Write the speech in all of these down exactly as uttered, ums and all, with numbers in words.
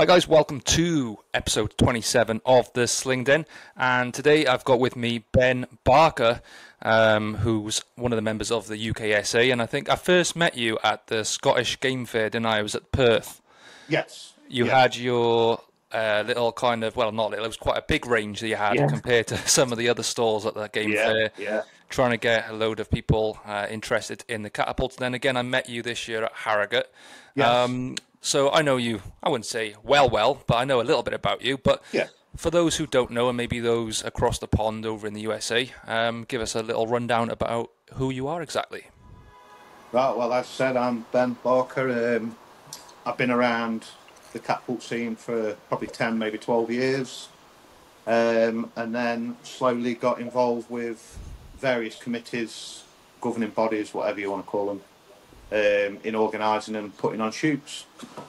Hi guys, welcome to episode twenty-seven of the Sling Den, and today I've got with me Ben Barker, um, who's one of the members of the U K S A, and I think I first met you at the Scottish Game Fair, didn't I? I was at Perth. Yes. You Yes. had your uh, little kind of, well, not little, it was quite a big range that you had Yeah. compared to some of the other stalls at the Game Yeah. Fair, Yeah. trying to get a load of people uh, interested in the catapults. Then again, I met you this year at Harrogate. Yes. Um, so I know you, I wouldn't say well, well, but I know a little bit about you. But Yeah. for those who don't know, and maybe those across the pond over in the U S A, um, give us a little rundown about who you are exactly. Right. Well, as I said, I'm Ben Barker. Um, I've been around the catapult scene for probably ten, maybe twelve years, um, and then slowly got involved with various committees, governing bodies, whatever you want to call them, um, in organising and putting on shoots.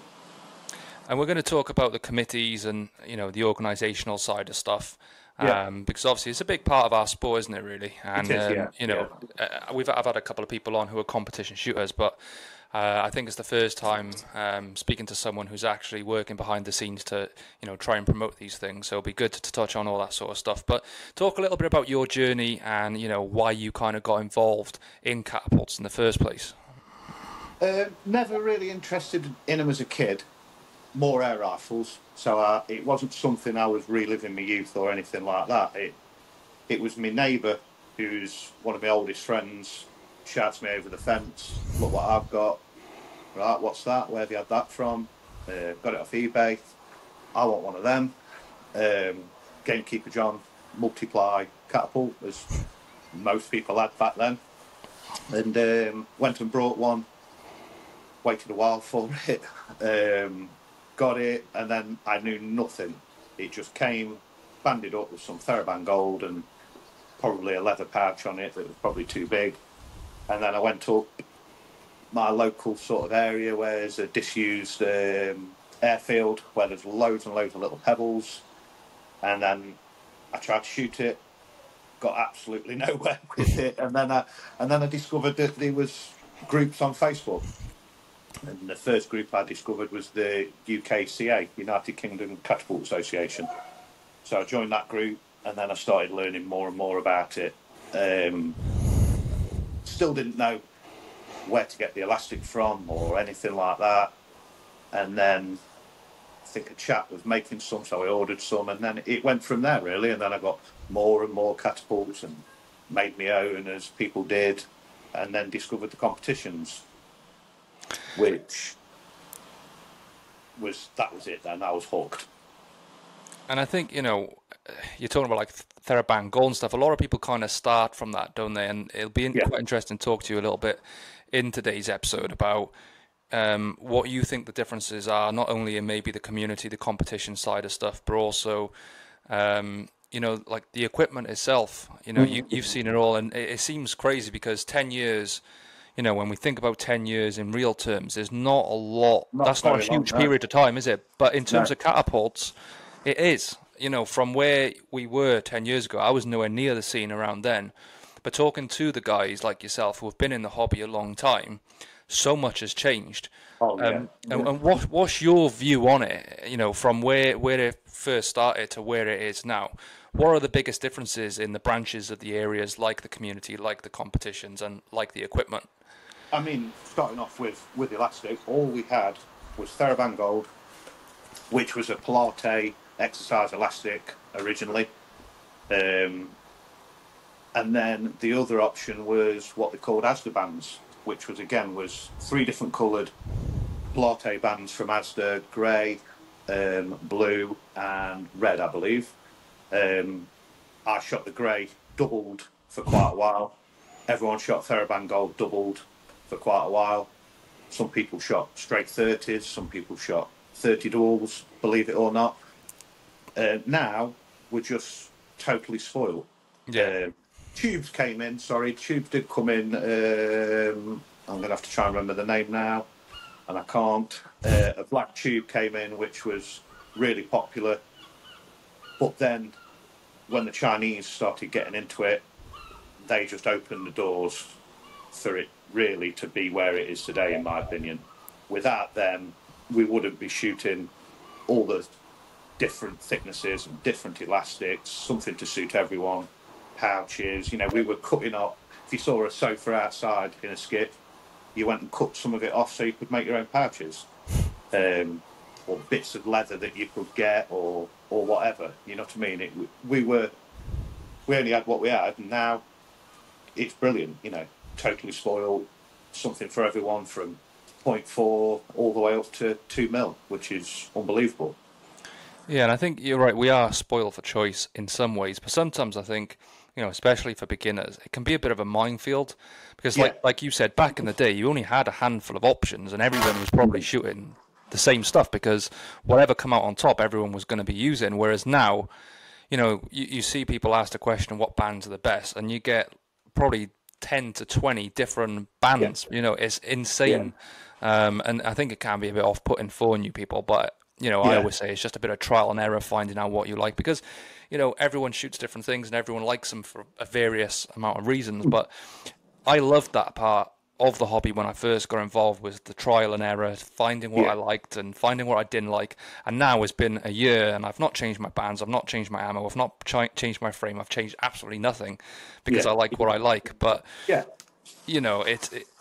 And we're going to talk about the committees and, you know, the organisational side of stuff. Yeah. Um, because obviously it's a big part of our sport, isn't it, really? And, It is, um, yeah, you know, uh, we've I've had a couple of people on who are competition shooters, but uh, I think it's the first time um, speaking to someone who's actually working behind the scenes to, you know, try and promote these things. So it'll be good to, to touch on all that sort of stuff. But talk a little bit about your journey and, you know, why you kind of got involved in catapults in the first place. Uh, never really interested in them as a kid. More air rifles, so uh, it wasn't something I was reliving my youth or anything like that. It it was my neighbour, who's one of my oldest friends, shouts me over the fence, look what I've got. Right, what's that? Where have you had that from? Uh, got it off eBay. I want one of them. Um, Gamekeeper John, multiply catapult, as most people had back then. And um, went and brought one, waited a while for it. Um, got it, and then I knew nothing. It just came banded up with some TheraBand gold and probably a leather pouch on it that was probably too big. And then I went up my local sort of area where there's a disused um, airfield where there's loads and loads of little pebbles. And then I tried to shoot it, got absolutely nowhere with it. And then I and then I discovered that there was groups on Facebook. And the first group I discovered was the U K C A, United Kingdom Catapult Association. So I joined that group, and then I started learning more and more about it. Um, still didn't know where to get the elastic from or anything like that. And then I think a chap was making some, so I ordered some, and then it went from there, really. And then I got more and more catapults and made my own, as people did, and then discovered the competitions. Which was, that was it then, I was hooked. And I think, you know, you're talking about like TheraBand gold and stuff. A lot of people kind of start from that, don't they? And it'll be Yeah. quite interesting to talk to you a little bit in today's episode about um, what you think the differences are, not only in maybe the community, the competition side of stuff, but also, um, you know, like the equipment itself. You know, you, you've seen it all, and it, it seems crazy because ten years... You know, when we think about ten years in real terms, there's not a lot. Not That's not a very long, huge no. period of time, is it? But in terms No. of catapults, it is. You know, from where we were ten years ago, I was nowhere near the scene around then. But talking to the guys like yourself who have been in the hobby a long time, so much has changed. Oh, yeah. Um, and, and what what's your view on it? You know, from where where it first started to where it is now. What are the biggest differences in the branches of the areas, like the community, like the competitions, and like the equipment? I mean, starting off with, with the elastic, all we had was TheraBand gold, which was a Pilate exercise elastic originally. Um, and then the other option was what they called Asda bands, which was, again, was three different coloured Pilate bands from Asda, grey, um, blue and red, I believe. Um, I shot the grey, doubled for quite a while. Everyone shot TheraBand gold, doubled for quite a while. Some people shot straight thirties, some people shot thirty duels, believe it or not. Uh, now, we're just totally spoiled. Yeah. Uh, tubes came in, sorry, tubes did come in. Um, I'm going to have to try and remember the name now, and I can't. Uh, a black tube came in, which was really popular. But then, when the Chinese started getting into it, they just opened the doors for it really to be where it is today, in my opinion. Without them, we wouldn't be shooting all the different thicknesses and different elastics, something to suit everyone, pouches. You know, we were cutting up, if you saw a sofa outside in a skip, you went and cut some of it off so you could make your own pouches. Um, or bits of leather that you could get, or or whatever. You know what I mean? It, we were, we only had what we had, and now it's brilliant. You know, totally spoiled, something for everyone from point four all the way up to two mil, which is unbelievable. Yeah, and I think you're right. We are spoiled for choice in some ways, but sometimes I think, you know, especially for beginners, it can be a bit of a minefield because, like Yeah. like you said, back in the day, you only had a handful of options, and everyone was probably shooting the same stuff because whatever come out on top, everyone was going to be using. Whereas now, you know, you, you see people ask the question, what bands are the best? And you get probably ten to twenty different bands. Yeah. You know, it's insane. Um, and I think it can be a bit off-putting for new people. But, you know, I Yeah. always say it's just a bit of trial and error finding out what you like because, you know, everyone shoots different things and everyone likes them for a various amount of reasons. But I loved that part of the hobby when I first got involved with the trial and error, finding what Yeah. I liked and finding what I didn't like. And now it's been a year and I've not changed my bands, I've not changed my ammo, I've not ch- changed my frame, I've changed absolutely nothing because Yeah. I like what I like. But, Yeah. you know, it, it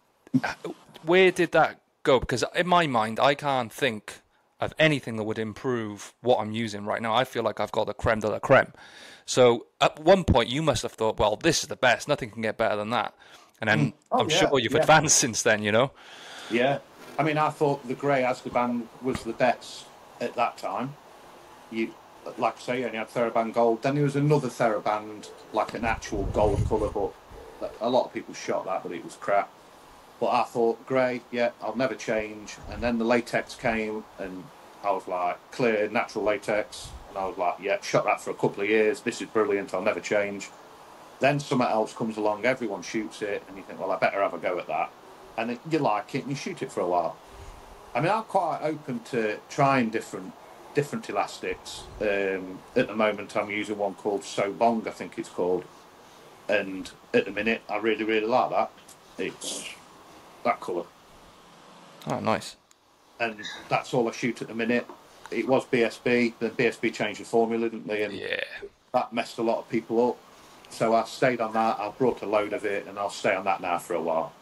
where did that go? Because in my mind, I can't think of anything that would improve what I'm using right now. I feel like I've got the creme de la creme. So at one point, you must have thought, well, this is the best. Nothing can get better than that. And then Oh, I'm yeah, sure you've yeah. advanced since then, you know? Yeah. I mean, I thought the grey Azkaban was the best at that time. You, like I say, you only had Theraband Gold. Then there was another Theraband, like an actual gold colour, but a lot of people shot that, but it was crap. But I thought, grey, yeah, I'll never change. And then the latex came, and I was like, clear, natural latex. And I was like, yeah, shot that for a couple of years. This is brilliant, I'll never change. Then something else comes along, everyone shoots it, and you think, well, I better have a go at that. And it, you like it, and you shoot it for a while. I mean, I'm quite open to trying different different elastics. Um, at the moment, I'm using one called Sobong, I think it's called. And at the minute, I really, really like that. It's that colour. Oh, nice. And that's all I shoot at the minute. It was B S B, then B S B changed the formula, didn't they? And Yeah. that messed a lot of people up. So I stayed on that, I brought a load of it, and I'll stay on that now for a while.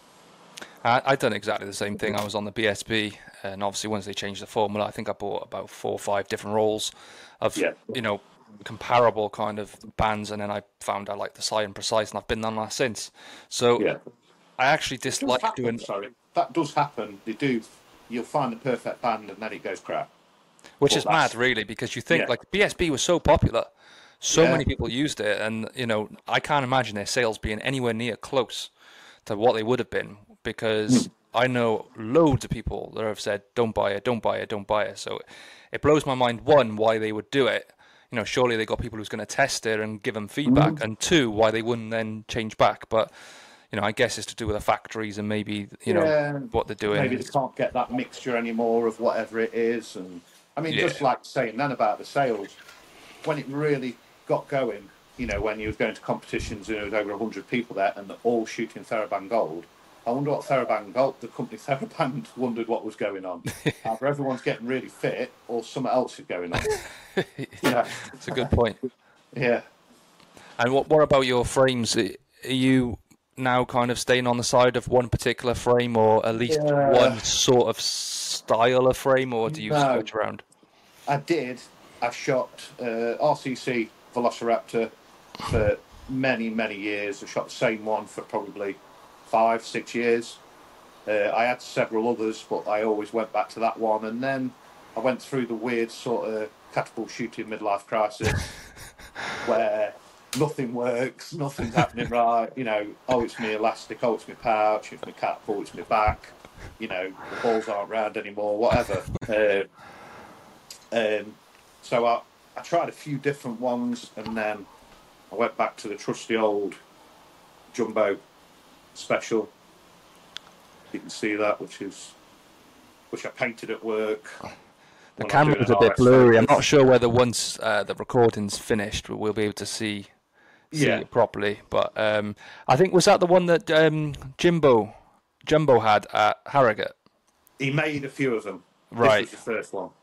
I, I've done exactly the same thing. I was on the B S B, and obviously once they changed the formula, I think I bought about four or five different rolls of, Yeah. you know, comparable kind of bands, and then I found I liked the Scion Precise, and I've been on that since. So Yeah. I actually It does dislike happen, doing, sorry. That does happen. They do. You'll find the perfect band, and then it goes crap. which Well, is that's- mad, really, because you think Yeah. like B S B was so popular, so Yeah. many people used it, and you know I can't imagine their sales being anywhere near close to what they would have been because Hmm. I know loads of people that have said, "Don't buy it, don't buy it, don't buy it." So it blows my mind, one, why they would do it. You know, surely they got people who's going to test it and give them feedback, Mm. and two, why they wouldn't then change back. But you know, I guess it's to do with the factories and maybe you know Yeah, what they're doing. Maybe they can't get that mixture anymore of whatever it is. And I mean, Yeah. just like saying then about the sales, when it really got going, you know, when you was going to competitions and there was over one hundred people there and they're all shooting Theraband Gold, I wonder what Theraband Gold, the company Theraband, wondered what was going on. Either everyone's getting really fit or something else is going on. Yeah. It's a good point. Yeah. And what what about your frames? Are you now kind of staying on the side of one particular frame, or at least Yeah. one sort of style of frame, or do you No. switch around? I did. I shot uh, R C C Velociraptor for many, many years. I shot the same one for probably five, six years. Uh, I had several others, but I always went back to that one. And then I went through the weird sort of catapult shooting midlife crisis where nothing works, nothing's happening right. You know, oh, it's my elastic, oh, it's my pouch, it's my catapult, it's my back. You know, the balls aren't round anymore, whatever. uh, um, so I, I tried a few different ones, and then I went back to the trusty old Jumbo Special. You can see that, which is which I painted at work. The when I'm doing camera's a an bit R S blurry. I'm focus. not sure whether once uh, the recording's finished, we'll be able to see see Yeah. it properly. But um, I think was that the one that um, Jimbo Jumbo had at Harrogate. He made a few of them. Right. This was the first one.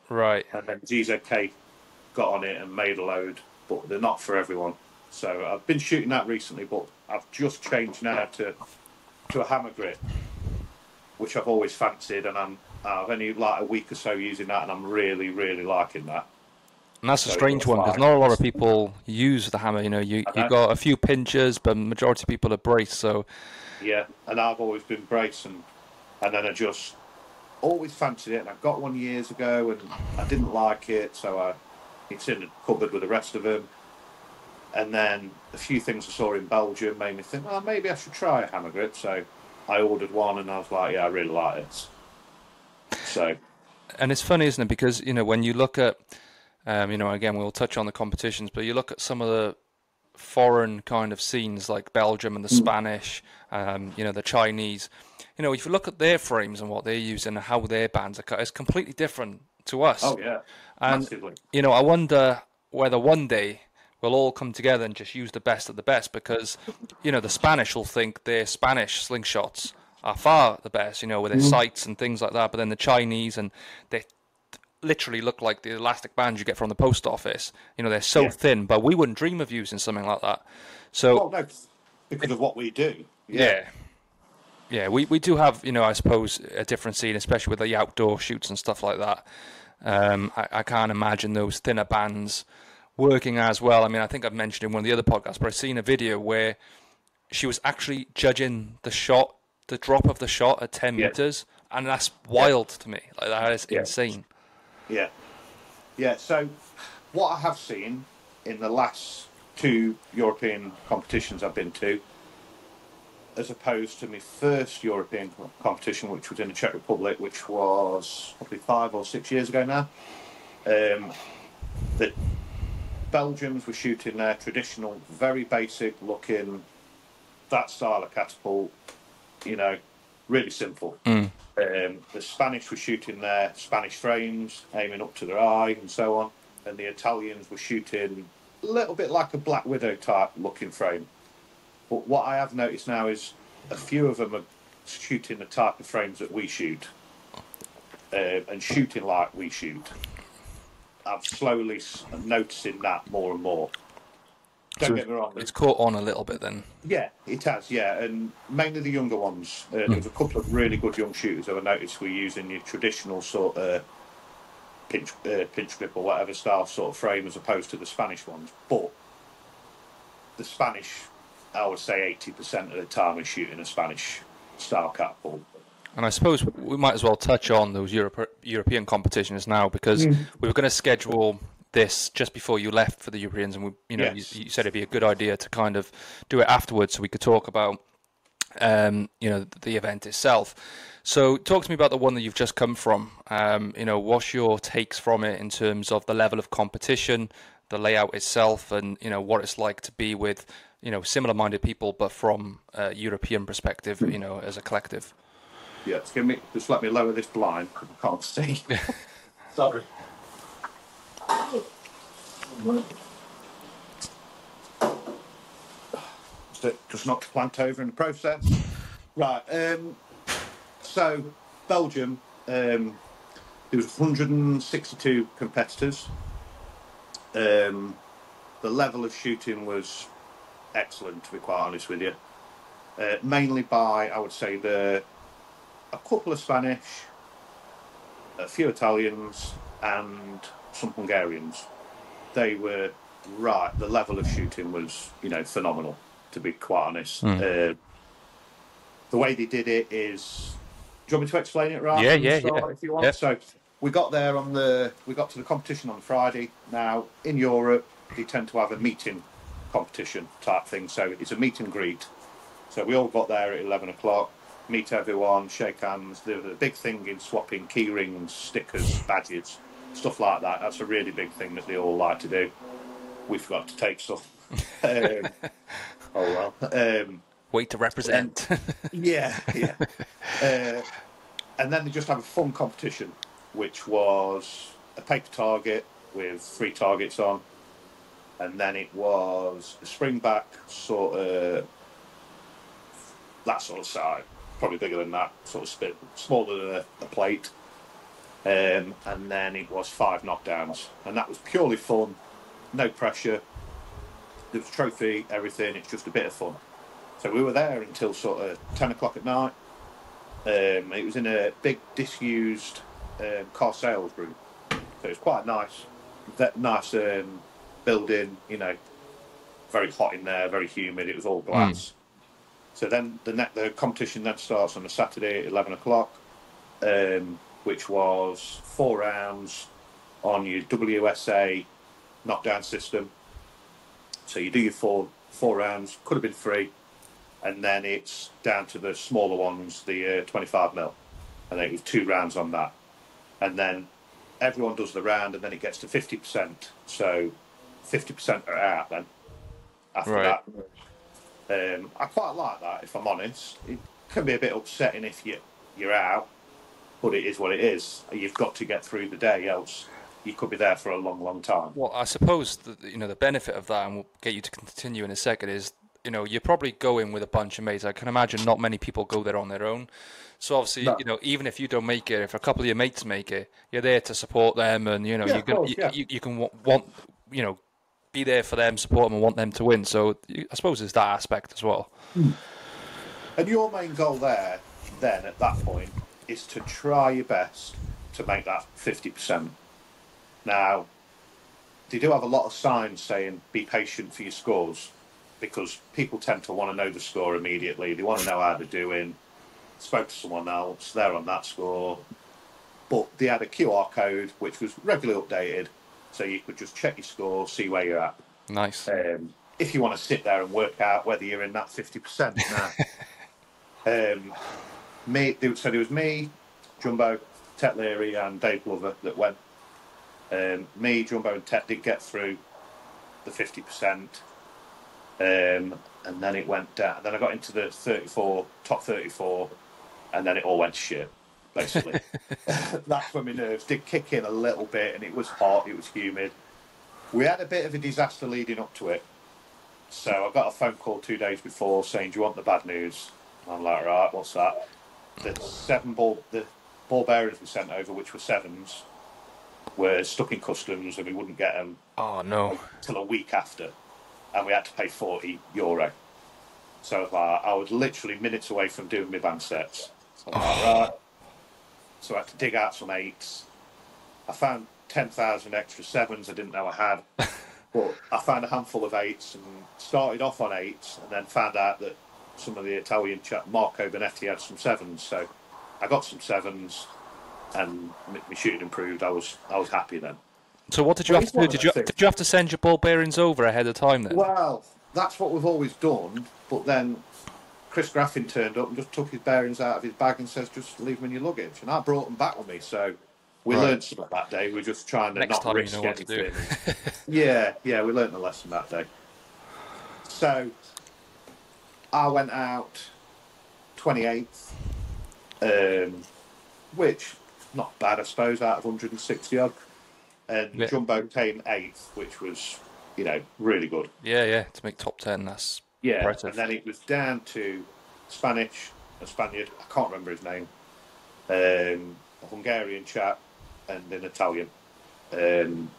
Right. And then G Z K got on it and made a load, but they're not for everyone. So I've been shooting that recently, but I've just changed now to to a hammer grip, which I've always fancied, and I'm I've only like a week or so using that, and I'm really really liking that. And that's So a strange one because like, not a lot of people use the hammer. You know, you you got a few pinchers, but majority of people are brace. So yeah, and I've always been brace, and and then I just always fancied it, and I got one years ago, and I didn't like it, so I it's in the cupboard with the rest of them. And then a few things I saw in Belgium made me think, well, maybe I should try a hammer grip. So I ordered one, and I was like, yeah, I really like it. So, and it's funny, isn't it? Because you know when you look at, um, you know, again we'll touch on the competitions, but you look at some of the foreign kind of scenes like Belgium and the mm. Spanish, um, you know, the Chinese. You know, if you look at their frames and what they're using and how their bands are cut, it's completely different to us. Oh yeah, and massively. You know, I wonder whether one day we'll all come together and just use the best of the best, because you know the Spanish will think their Spanish slingshots are far the best, you know, with their mm. sights and things like that. But then the Chinese, and they literally look like the elastic bands you get from the post office. You know, they're so yeah. thin, but we wouldn't dream of using something like that. So, well, no, because of what we do. Yeah. yeah. Yeah, we, we do have, you know, I suppose, a different scene, especially with the outdoor shoots and stuff like that. Um, I, I can't imagine those thinner bands working as well. I mean, I think I've mentioned in one of the other podcasts, but I've seen a video where she was actually judging the shot, the drop of the shot at ten yeah. meters, and that's wild yeah. to me. Like, that is yeah. insane. Yeah. Yeah, so what I have seen in the last two European competitions I've been to, as opposed to my first European competition, which was in the Czech Republic, which was probably five or six years ago now, um, that Belgians were shooting their traditional, very basic looking, that style of catapult, you know, really simple. Mm. Um, the Spanish were shooting their Spanish frames, aiming up to their eye and so on, and the Italians were shooting a little bit like a Black Widow type looking frame. But what I have noticed now is a few of them are shooting the type of frames that we shoot, uh, and shooting like we shoot. I'm slowly noticing that more and more. Don't so get me wrong. It's caught on a little bit then. Yeah, it has, yeah. And mainly the younger ones. Uh, mm. There was a couple of really good young shooters that I noticed were using your traditional sort of pinch, uh, pinch grip or whatever style sort of frame as opposed to the Spanish ones. But the Spanish, I would say eighty percent of the time is shooting a Spanish style catapult. And I suppose we might as well touch on those Europe, European competitions now, because mm. we were going to schedule this just before you left for the Europeans, and we, you know, yes. you, you said it'd be a good idea to kind of do it afterwards, so we could talk about, um, you know, the event itself. So, talk to me about the one that you've just come from. Um, you know, what's your takes from it in terms of the level of competition, the layout itself, and you know what it's like to be with, you know, similar-minded people, but from a European perspective, you know, as a collective. Yeah, just, give me, just let me lower this blind because I can't see. Sorry. Just knocked the plant over in the process. Right, um, so Belgium, um, there was one hundred sixty-two competitors. Um, the level of shooting was excellent, to be quite honest with you. Uh, mainly by, I would say, the a couple of Spanish, a few Italians, and some Hungarians. They were right. The level of shooting was, you know, phenomenal, to be quite honest. Mm. Uh, the way they did it is, do you want me to explain it right? Yeah, yeah, yeah. If you want. Yeah. So we got there on the, we got to the competition on Friday. Now in Europe, they tend to have a meeting competition type thing. So it's a meet and greet. So we all got there at eleven o'clock. Meet everyone, shake hands. The, the big thing in swapping key rings, stickers, badges, stuff like that. That's a really big thing that they all like to do. We forgot to take stuff. um, oh well. Um, Way to represent. And, yeah, yeah. Uh, and then they just have a fun competition, which was a paper target with three targets on, and then it was a springback sort of that sort of size. Probably bigger than that, sort of spit, smaller than a, a plate. Um, and then it was five knockdowns, and that was purely fun, no pressure. There was a trophy, everything. It's just a bit of fun. So we were there until sort of ten o'clock at night. Um, it was in a big disused um, car sales room, so it was quite nice. That nice um, building, you know, very hot in there, very humid. It was all glass. Mm. So then the net, the competition then starts on a Saturday at eleven o'clock, um, which was four rounds on your W S A knockdown system. So you do your four four rounds, could have been three, and then it's down to the smaller ones, the uh, twenty-five mil, and then it was two rounds on that, and then everyone does the round, and then it gets to fifty percent. So fifty percent are out then. After right. that, um, I quite like that. If I'm honest, it can be a bit upsetting if you you're out, but it is what it is. You've got to get through the day, else you could be there for a long, long time. Well, I suppose the, you know the benefit of that, and we'll get you to continue in a second, is you know you're probably going with a bunch of mates. I can imagine not many people go there on their own. So obviously, no. you know, even if you don't make it, if a couple of your mates make it, you're there to support them, and you know, yeah, you can course, you, yeah. you, you can want you know be there for them, support them, and want them to win. So I suppose there's that aspect as well. Hmm. And your main goal there, then at that point, is to try your best to make that fifty percent. Now, they do have a lot of signs saying be patient for your scores, because people tend to want to know the score immediately. They want to know how they're doing. Spoke to someone else, they're on that score. But they had a Q R code which was regularly updated, so you could just check your score, see where you're at. Nice. Um, if you want to sit there and work out whether you're in that fifty percent now. um, me, so there was me, Jumbo, Tet Leary and Dave Glover that went. Um, me, Jumbo and Tet did get through the fifty percent. Um, and then it went down. Then I got into the thirty-four, top thirty-four, and then it all went to shit, basically. That's when my nerves did kick in a little bit, and it was hot, it was humid. We had a bit of a disaster leading up to it. So I got a phone call two days before saying, do you want the bad news? And I'm like, right, what's that? The seven ball, the ball bearings we sent over, which were sevens, were stuck in customs, and we wouldn't get them oh, no. until a week after. And we had to pay forty euro. So uh, I was literally minutes away from doing my band sets. So I'm like, right. So I had to dig out some eights. I found ten thousand extra sevens I didn't know I had. But I found a handful of eights and started off on eights, and then found out that some of the Italian chap, Marco Benetti, had some sevens. So I got some sevens, and my shooting improved. I was I was happy then. So what did you well, have to do? Did you, did you have to send your ball bearings over ahead of time then? Well, that's what we've always done, but then Chris Graffin turned up and just took his bearings out of his bag and says, just leave them in your luggage. And I brought them back with me, so we right. learned something that day. We were just trying to Next not time risk you know anything. What to do. yeah, yeah, we learned a lesson that day. So I went out twenty-eighth, um, which, not bad, I suppose, out of one hundred sixty odd. And yeah. Jumbo came eighth, which was, you know, really good. Yeah, yeah, to make top ten, that's yeah. impressive. And then it was down to Spanish, a Spaniard, I can't remember his name, um, a Hungarian chap, and an Italian. Um,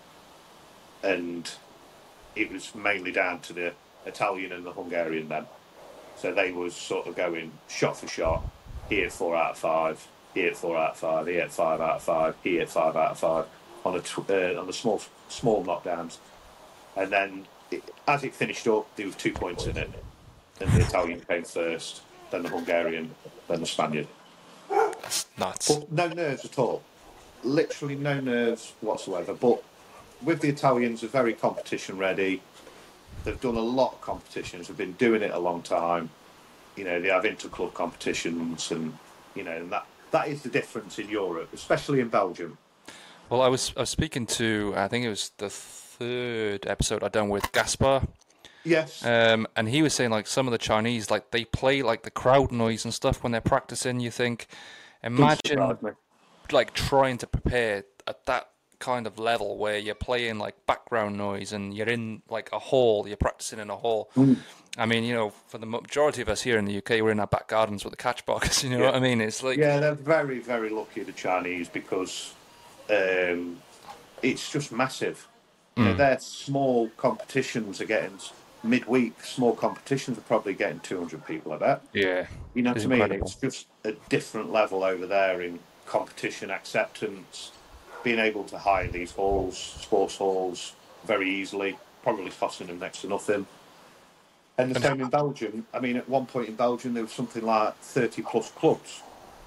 and it was mainly down to the Italian and the Hungarian then. So they was sort of going shot for shot. He had four out of five, he had four out of five, he had five out of five, he had five out of five. On a tw- uh, on the small small knockdowns, and then it, as it finished up, there was two points in it, and the Italian came first, then the Hungarian, then the Spaniard. That's nuts. But no nerves at all, literally no nerves whatsoever. But with the Italians, they're very competition ready. They've done a lot of competitions. They've been doing it a long time. You know, they have inter-club competitions, and you know, and that that is the difference in Europe, especially in Belgium. Well, I was I was speaking to, I think it was the third episode I'd done with Gaspar. Yes. Um, and he was saying, like, some of the Chinese, like, they play, like, the crowd noise and stuff when they're practicing. You think, imagine, like, trying to prepare at that kind of level where you're playing, like, background noise and you're in, like, a hall, you're practicing in a hall. Mm. I mean, you know, for the majority of us here in the U K, we're in our back gardens with the catch box, you know yeah. what I mean? It's like... Yeah, they're very, very lucky, the Chinese, because... Um, it's just massive. You know, Mm. their small competitions are getting midweek. Small competitions are probably getting two hundred people. I bet. Yeah, You know it's what I mean? It's incredible. just a different level over there in competition acceptance. Being able to hire these halls, sports halls, very easily, probably costing them next to nothing. And the And same in Belgium. I mean, at one point in Belgium, there was something like thirty plus clubs,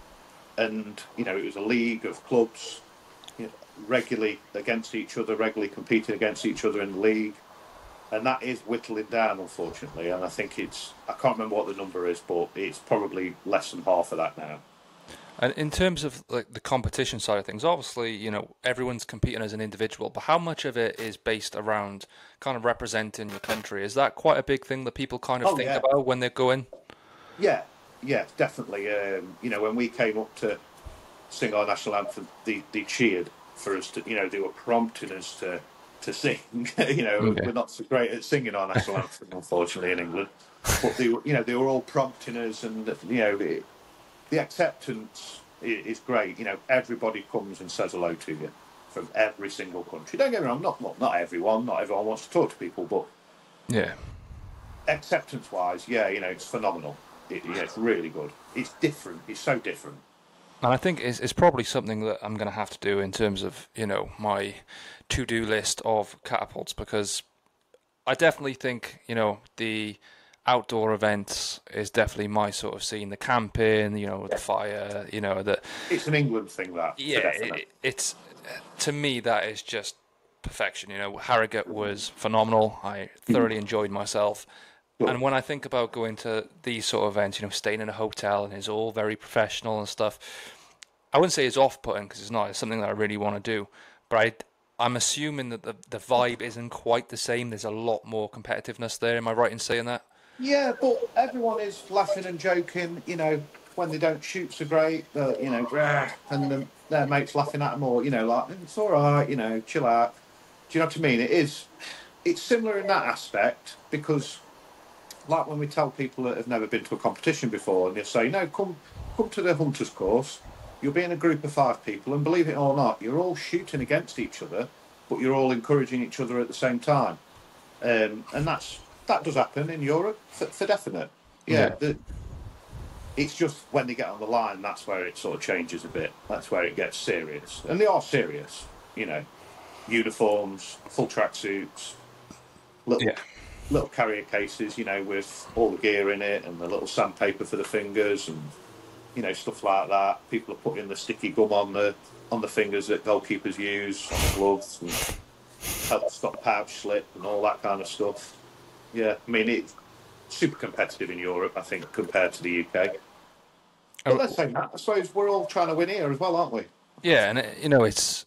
and you know, it was a league of clubs, you know, regularly against each other, regularly competing against each other in the league, and that is whittling down, unfortunately. And I think it's I can't remember what the number is, but it's probably less than half of that now. And in terms of like the competition side of things, obviously, you know, everyone's competing as an individual, but how much of it is based around kind of representing your country? Is that quite a big thing that people kind of Oh think yeah, about when they're going? yeah, yeah, definitely. Um, you know, when we came up to sing our national anthem, they, they cheered for us to, you know, they were prompting us to to sing. You know, Okay. we're not so great at singing our national anthem, unfortunately, in England. But they were, you know, they were all prompting us, and you know, the, the acceptance is great. You know, everybody comes and says hello to you from every single country. Don't get me wrong, not not, not everyone, not everyone wants to talk to people, but Yeah. acceptance wise, yeah, you know, it's phenomenal. It, yeah, it's really good. It's different. It's so different. And I think it's, it's probably something that I'm going to have to do in terms of, you know, my to-do list of catapults because I definitely think, you know, the outdoor events is definitely my sort of scene. The camping, you know, the fire, you know, the It's an England thing, that yeah, for definite. it, it's to me that is just perfection. You know, Harrogate was phenomenal. I thoroughly enjoyed myself. Good. And when I think about going to these sort of events, you know, staying in a hotel and it's all very professional and stuff, I wouldn't say it's off-putting because it's not. It's something that I really want to do, but I, I'm assuming that the the vibe isn't quite the same. There's a lot more competitiveness there. Am I right in saying that? Yeah, but everyone is laughing and joking. You know, when they don't shoot so great, uh, you know, "Rah," and the, their mates laughing at them, or you know, like it's all right, you know, chill out. Do you know what I mean? It is. It's similar in that aspect because, like, when we tell people that have never been to a competition before, and they say, "No, come, come to the hunters course. You'll be in a group of five people, and believe it or not, you're all shooting against each other, but you're all encouraging each other at the same time." Um, and that's that does happen in Europe for, for definite. Yeah, Yeah. the, it's just when they get on the line, that's where it sort of changes a bit. That's where it gets serious, and they are serious. You know, uniforms, full tracksuits, little Yeah. little carrier cases. You know, with all the gear in it, and the little sandpaper for the fingers, and you know stuff like that. People are putting the sticky gum on the on the fingers that goalkeepers use on the gloves, and help stop pouch slip and all that kind of stuff. Yeah, I mean it's super competitive in Europe, I think, compared to the U K. But Uh, let's say that. I suppose we're all trying to win here as well, aren't we? Yeah, and it, you know, it's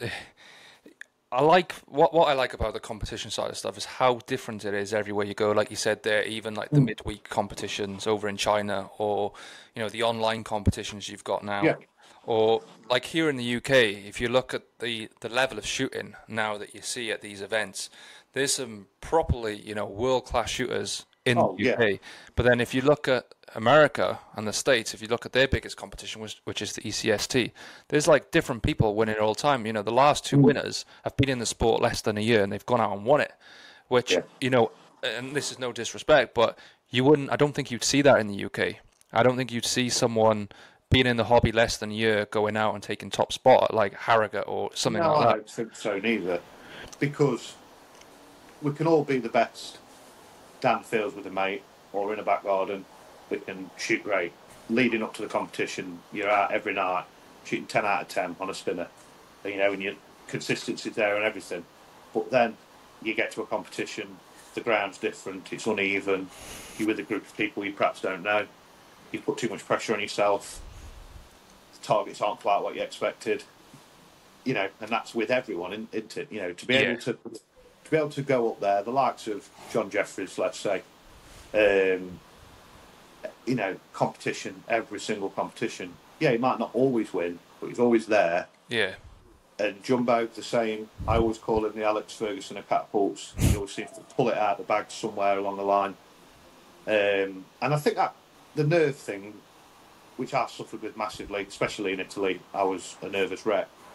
I like what what I like about the competition side of stuff is how different it is everywhere you go. Like you said there, even like the Mm. midweek competitions over in China, or you know the online competitions you've got now, Yeah. or like here in the U K. If you look at the the level of shooting now that you see at these events, there's some properly you know world class shooters in the Oh, yeah. U K. But then if you look at America and the States, if you look at their biggest competition, which, which is the E C S T, there's like different people winning it all the time. You know, the last two Mm. winners have been in the sport less than a year and they've gone out and won it, which, Yeah. you know, and this is no disrespect, but you wouldn't, I don't think you'd see that in the U K. I don't think you'd see someone being in the hobby less than a year going out and taking top spot at like Harrogate or something No, like I that. don't think so neither. Because we can all be the best down the fields with a mate or in a back garden. We can shoot great. Leading up to the competition, you're out every night shooting ten out of ten on a spinner. You know, and your consistency's there and everything. But then you get to a competition, the ground's different, it's uneven, you're with a group of people you perhaps don't know, you put too much pressure on yourself, the targets aren't quite what you expected, you know, and that's with everyone, isn't it? You know, to be Yeah. able to to be able to go up there, the likes of John Jeffries, let's say, um, you know, competition, every single competition. Yeah, he might not always win, but he's always there. Yeah. And Jumbo, the same. I always call him the Alex Ferguson of catapults. He always seems to pull it out of the bag somewhere along the line. Um, and I think that the nerve thing, which I suffered with massively, especially in Italy, I was a nervous wreck.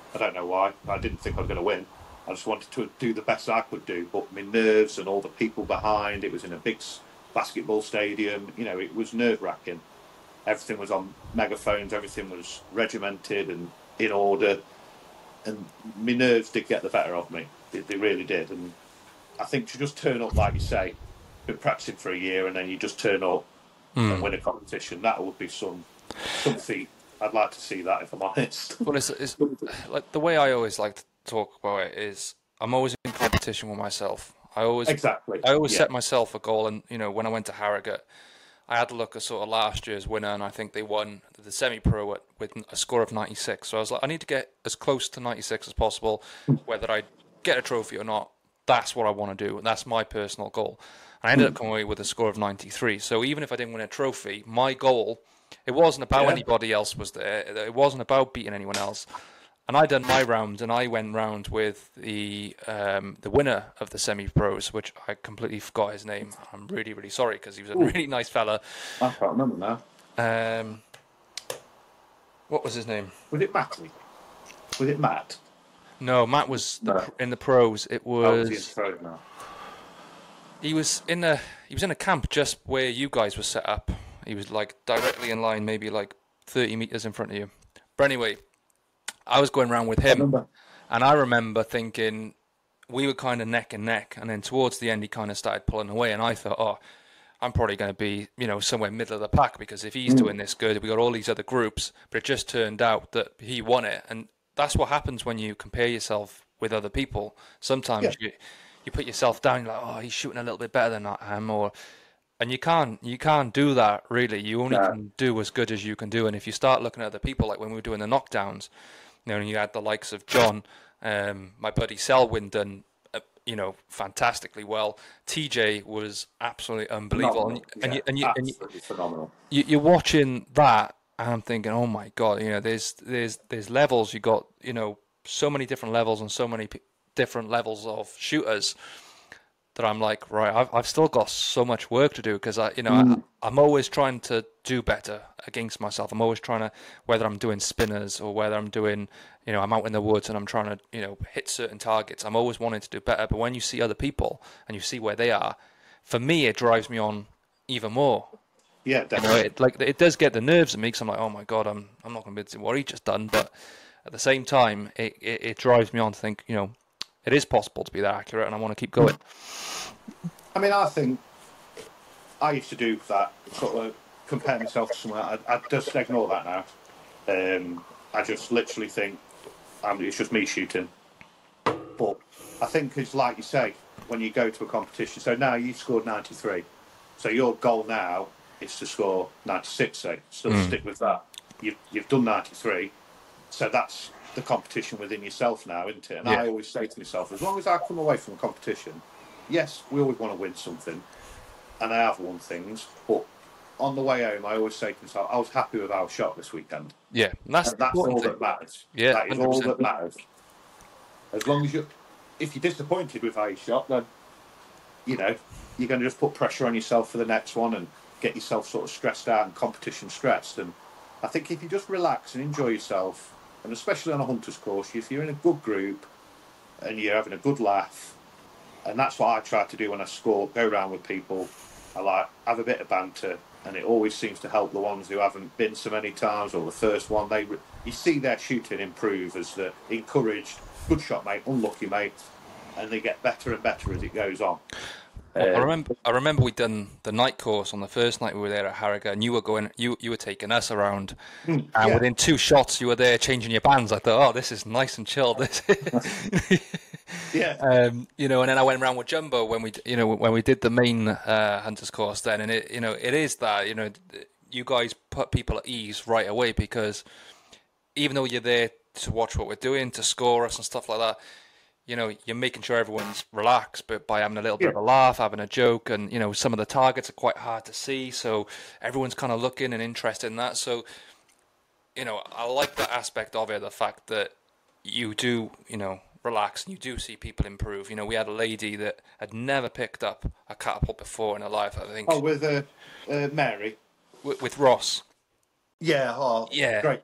I don't know why. I didn't think I was going to win. I just wanted to do the best I could do. But my nerves and all the people behind, it was in a big basketball stadium. You know, it was nerve-wracking. Everything was on megaphones. Everything was regimented and in order. And my nerves did get the better of me. They, they really did. And I think to just turn up, like you say, been practicing for a year and then you just turn up mm. and win a competition, that would be some some feat. I'd like to see that, if I'm honest. Well, it's, it's like the way I always like to talk about it is I'm always in competition with myself. I always exactly. I always yeah. set myself a goal, and you know, when I went to Harrogate, I had to look at sort of last year's winner, and I think they won the semi-pro at, with a score of ninety-six. So I was like, I need to get as close to ninety-six as possible, whether I get a trophy or not. That's what I want to do, and that's my personal goal. And I ended up coming away with a score of ninety-three. So even if I didn't win a trophy, my goal, it wasn't about yeah. anybody else was there. It wasn't about beating anyone else. And I done my round, and I went round with the um, the winner of the semi-pros, which I completely forgot his name. I'm really, really sorry, because he was a Ooh. really nice fella. I can't remember now. Um, what was his name? Was it Matt? Was it Matt? No, Matt was the, no. in the pros. It was. Oh, was he, in now? he was in a he was in a camp just where you guys were set up. He was like directly in line, maybe like thirty meters in front of you. But anyway, I was going around with him, I and I remember thinking we were kind of neck and neck, and then towards the end he kind of started pulling away, and I thought, oh, I'm probably going to be, you know, somewhere middle of the pack, because if he's mm. doing this good, we got all these other groups. But it just turned out that he won it, and that's what happens when you compare yourself with other people. Sometimes yeah. you you put yourself down, you're like, oh, he's shooting a little bit better than I am, or and you can't you can't do that really. You only yeah. can do as good as you can do. And if you start looking at other people, like when we were doing the knockdowns, you know, and you had the likes of John, um, my buddy Selwyn done, uh, you know, fantastically well. T J was absolutely unbelievable, phenomenal. and, yeah, and you and you, absolutely and you, phenomenal. You, you're watching that, and I'm thinking, oh my god, you know, there's there's there's levels. You got, you know, so many different levels and so many p- different levels of shooters. That I'm like, right, I've I've still got so much work to do, because I, you know, mm. I, I'm always trying to do better against myself. I'm always trying to, whether I'm doing spinners or whether I'm doing, you know, I'm out in the woods and I'm trying to, you know, hit certain targets. I'm always wanting to do better. But when you see other people and you see where they are, for me, it drives me on even more. Yeah, definitely. You know, it, like it does get the nerves in me, because I'm like, oh my god, I'm I'm not going to be able to do what he just done. But at the same time, it, it it drives me on to think, you know, it is possible to be that accurate, and I want to keep going. I mean, I think I used to do that, sort of compare myself to someone. I, I just ignore that now. Um, I just literally think um, it's just me shooting. But I think it's like you say, when you go to a competition. So now you scored ninety-three. So your goal now is to score ninety-six, say. Still mm. stick with that. You've, you've done ninety-three. So that's the competition within yourself now, isn't it? And yeah. I always say to myself, as long as I come away from a competition, yes, we always want to win something, and I have won things, but on the way home, I always say to myself, I was happy with our shot this weekend. Yeah, and that's, and that's all thing. that matters. Yeah, that is one hundred percent. all that matters. As long as you, if you're disappointed with how you shot, then, you know, you're going to just put pressure on yourself for the next one and get yourself sort of stressed out and competition stressed. And I think if you just relax and enjoy yourself, and especially on a hunter's course, if you're in a good group and you're having a good laugh, and that's what I try to do when I score, go around with people. I like have a bit of banter, and it always seems to help the ones who haven't been so many times, or the first one. They you see their shooting improve as they're encouraged. Good shot, mate. Unlucky, mate. And they get better and better as it goes on. Well, I remember. I remember we done the night course on the first night we were there at Harrogate, and you were going. You you were taking us around, mm, and yeah. within two shots you were there changing your bands. I thought, oh, this is nice and chilled. This. Yeah. Um, you know, and then I went around with Jumbo when we, you know, when we did the main uh, hunters course then, and it, you know, it is that, you know, you guys put people at ease right away, because even though you're there to watch what we're doing, to score us and stuff like that, you know, you're making sure everyone's relaxed, but by having a little bit yeah. of a laugh, having a joke, and, you know, some of the targets are quite hard to see, so everyone's kind of looking and interested in that. So, you know, I like that aspect of it, the fact that you do, you know, relax, and you do see people improve. You know, we had a lady that had never picked up a catapult before in her life, I think. Oh, with uh, uh, Mary? With, with Ross. Yeah, oh, yeah. Great couple.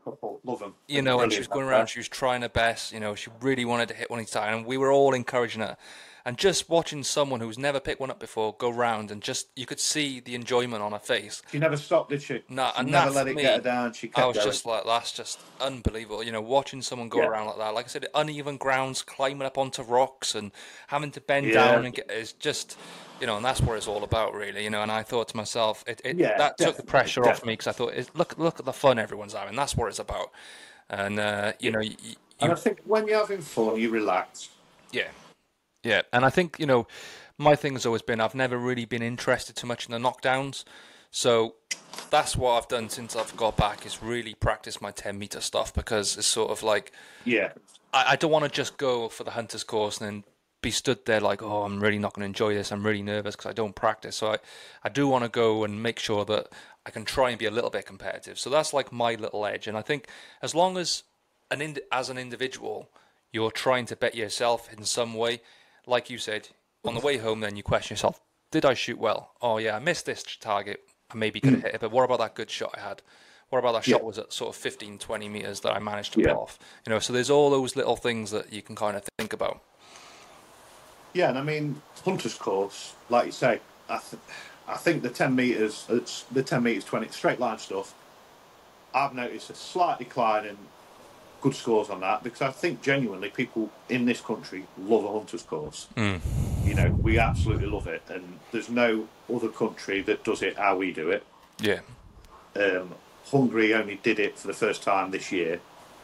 love them. You know, and she was going around, she was trying her best, you know, she really wanted to hit one each time, and we were all encouraging her. And just watching someone who's never picked one up before go round, and just, you could see the enjoyment on her face. She never stopped, did she? No, she and never that, let for it me, get her down. She kept I was going. just like, that's just unbelievable. You know, watching someone go Yeah. around like that, like I said, uneven grounds, climbing up onto rocks and having to bend Yeah. down and get, it's just, you know, and that's what it's all about, really. You know, and I thought to myself, it, it Yeah, that took the definitely, pressure off definitely. me, because I thought, it, look, look at the fun everyone's having. That's what it's about. And uh, you know, you, And I you, think when you're having fun, you relax. yeah, yeah. And I think, you know, my thing has always been, I've never really been interested too much in the knockdowns, so that's what I've done since I've got back, is really practice my ten meter stuff, because it's sort of like, Yeah. I, I don't want to just go for the hunter's course and then be stood there like, oh, I'm really not going to enjoy this. I'm really nervous because I don't practice. So I, I do want to go and make sure that I can try and be a little bit competitive. So that's like my little edge. And I think as long as an ind- as an individual, you're trying to bet yourself in some way, like you said, on the way home, then you question yourself, did I shoot well? Oh yeah, I missed this target. I maybe could have hit it, but what about that good shot I had? What about that Yeah. shot was at sort of fifteen, twenty meters that I managed to Yeah. pull off? You know, so there's all those little things that you can kind of think about. Yeah, and I mean, Hunter's course, like you say, I, th- I think the ten metres, it's the ten metres, twenty, straight line stuff, I've noticed a slight decline in good scores on that, because I think genuinely people in this country love a Hunter's course. Mm. You know, we absolutely love it, and there's no other country that does it how we do it. Yeah. Um, Hungary only did it for the first time this year,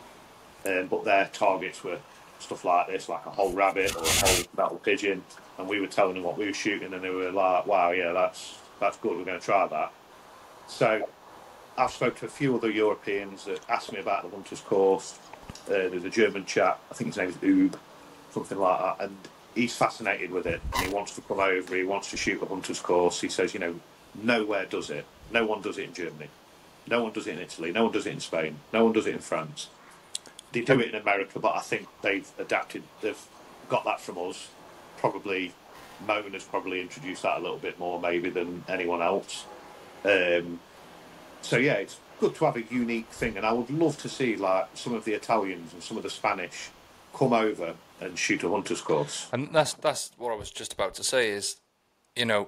um, but their targets were stuff like this, like a whole rabbit or a whole battle pigeon, and we were telling them what we were shooting, and they were like, "Wow, yeah, that's that's good. We're going to try that." So I've spoken to a few other Europeans that asked me about the Hunter's course. Uh, there's a German chap, I think his name is Ube, something like that, and he's fascinated with it, and he wants to come over. He wants to shoot the Hunter's course. He says, you know, nowhere does it. No one does it in Germany. No one does it in Italy. No one does it in Spain. No one does it in France. They do it in America, but I think they've adapted. They've got that from us. Probably, Moan has probably introduced that a little bit more, maybe, than anyone else. Um, so yeah, it's good to have a unique thing, and I would love to see like some of the Italians and some of the Spanish come over and shoot a Hunter's course. And that's that's what I was just about to say is, you know,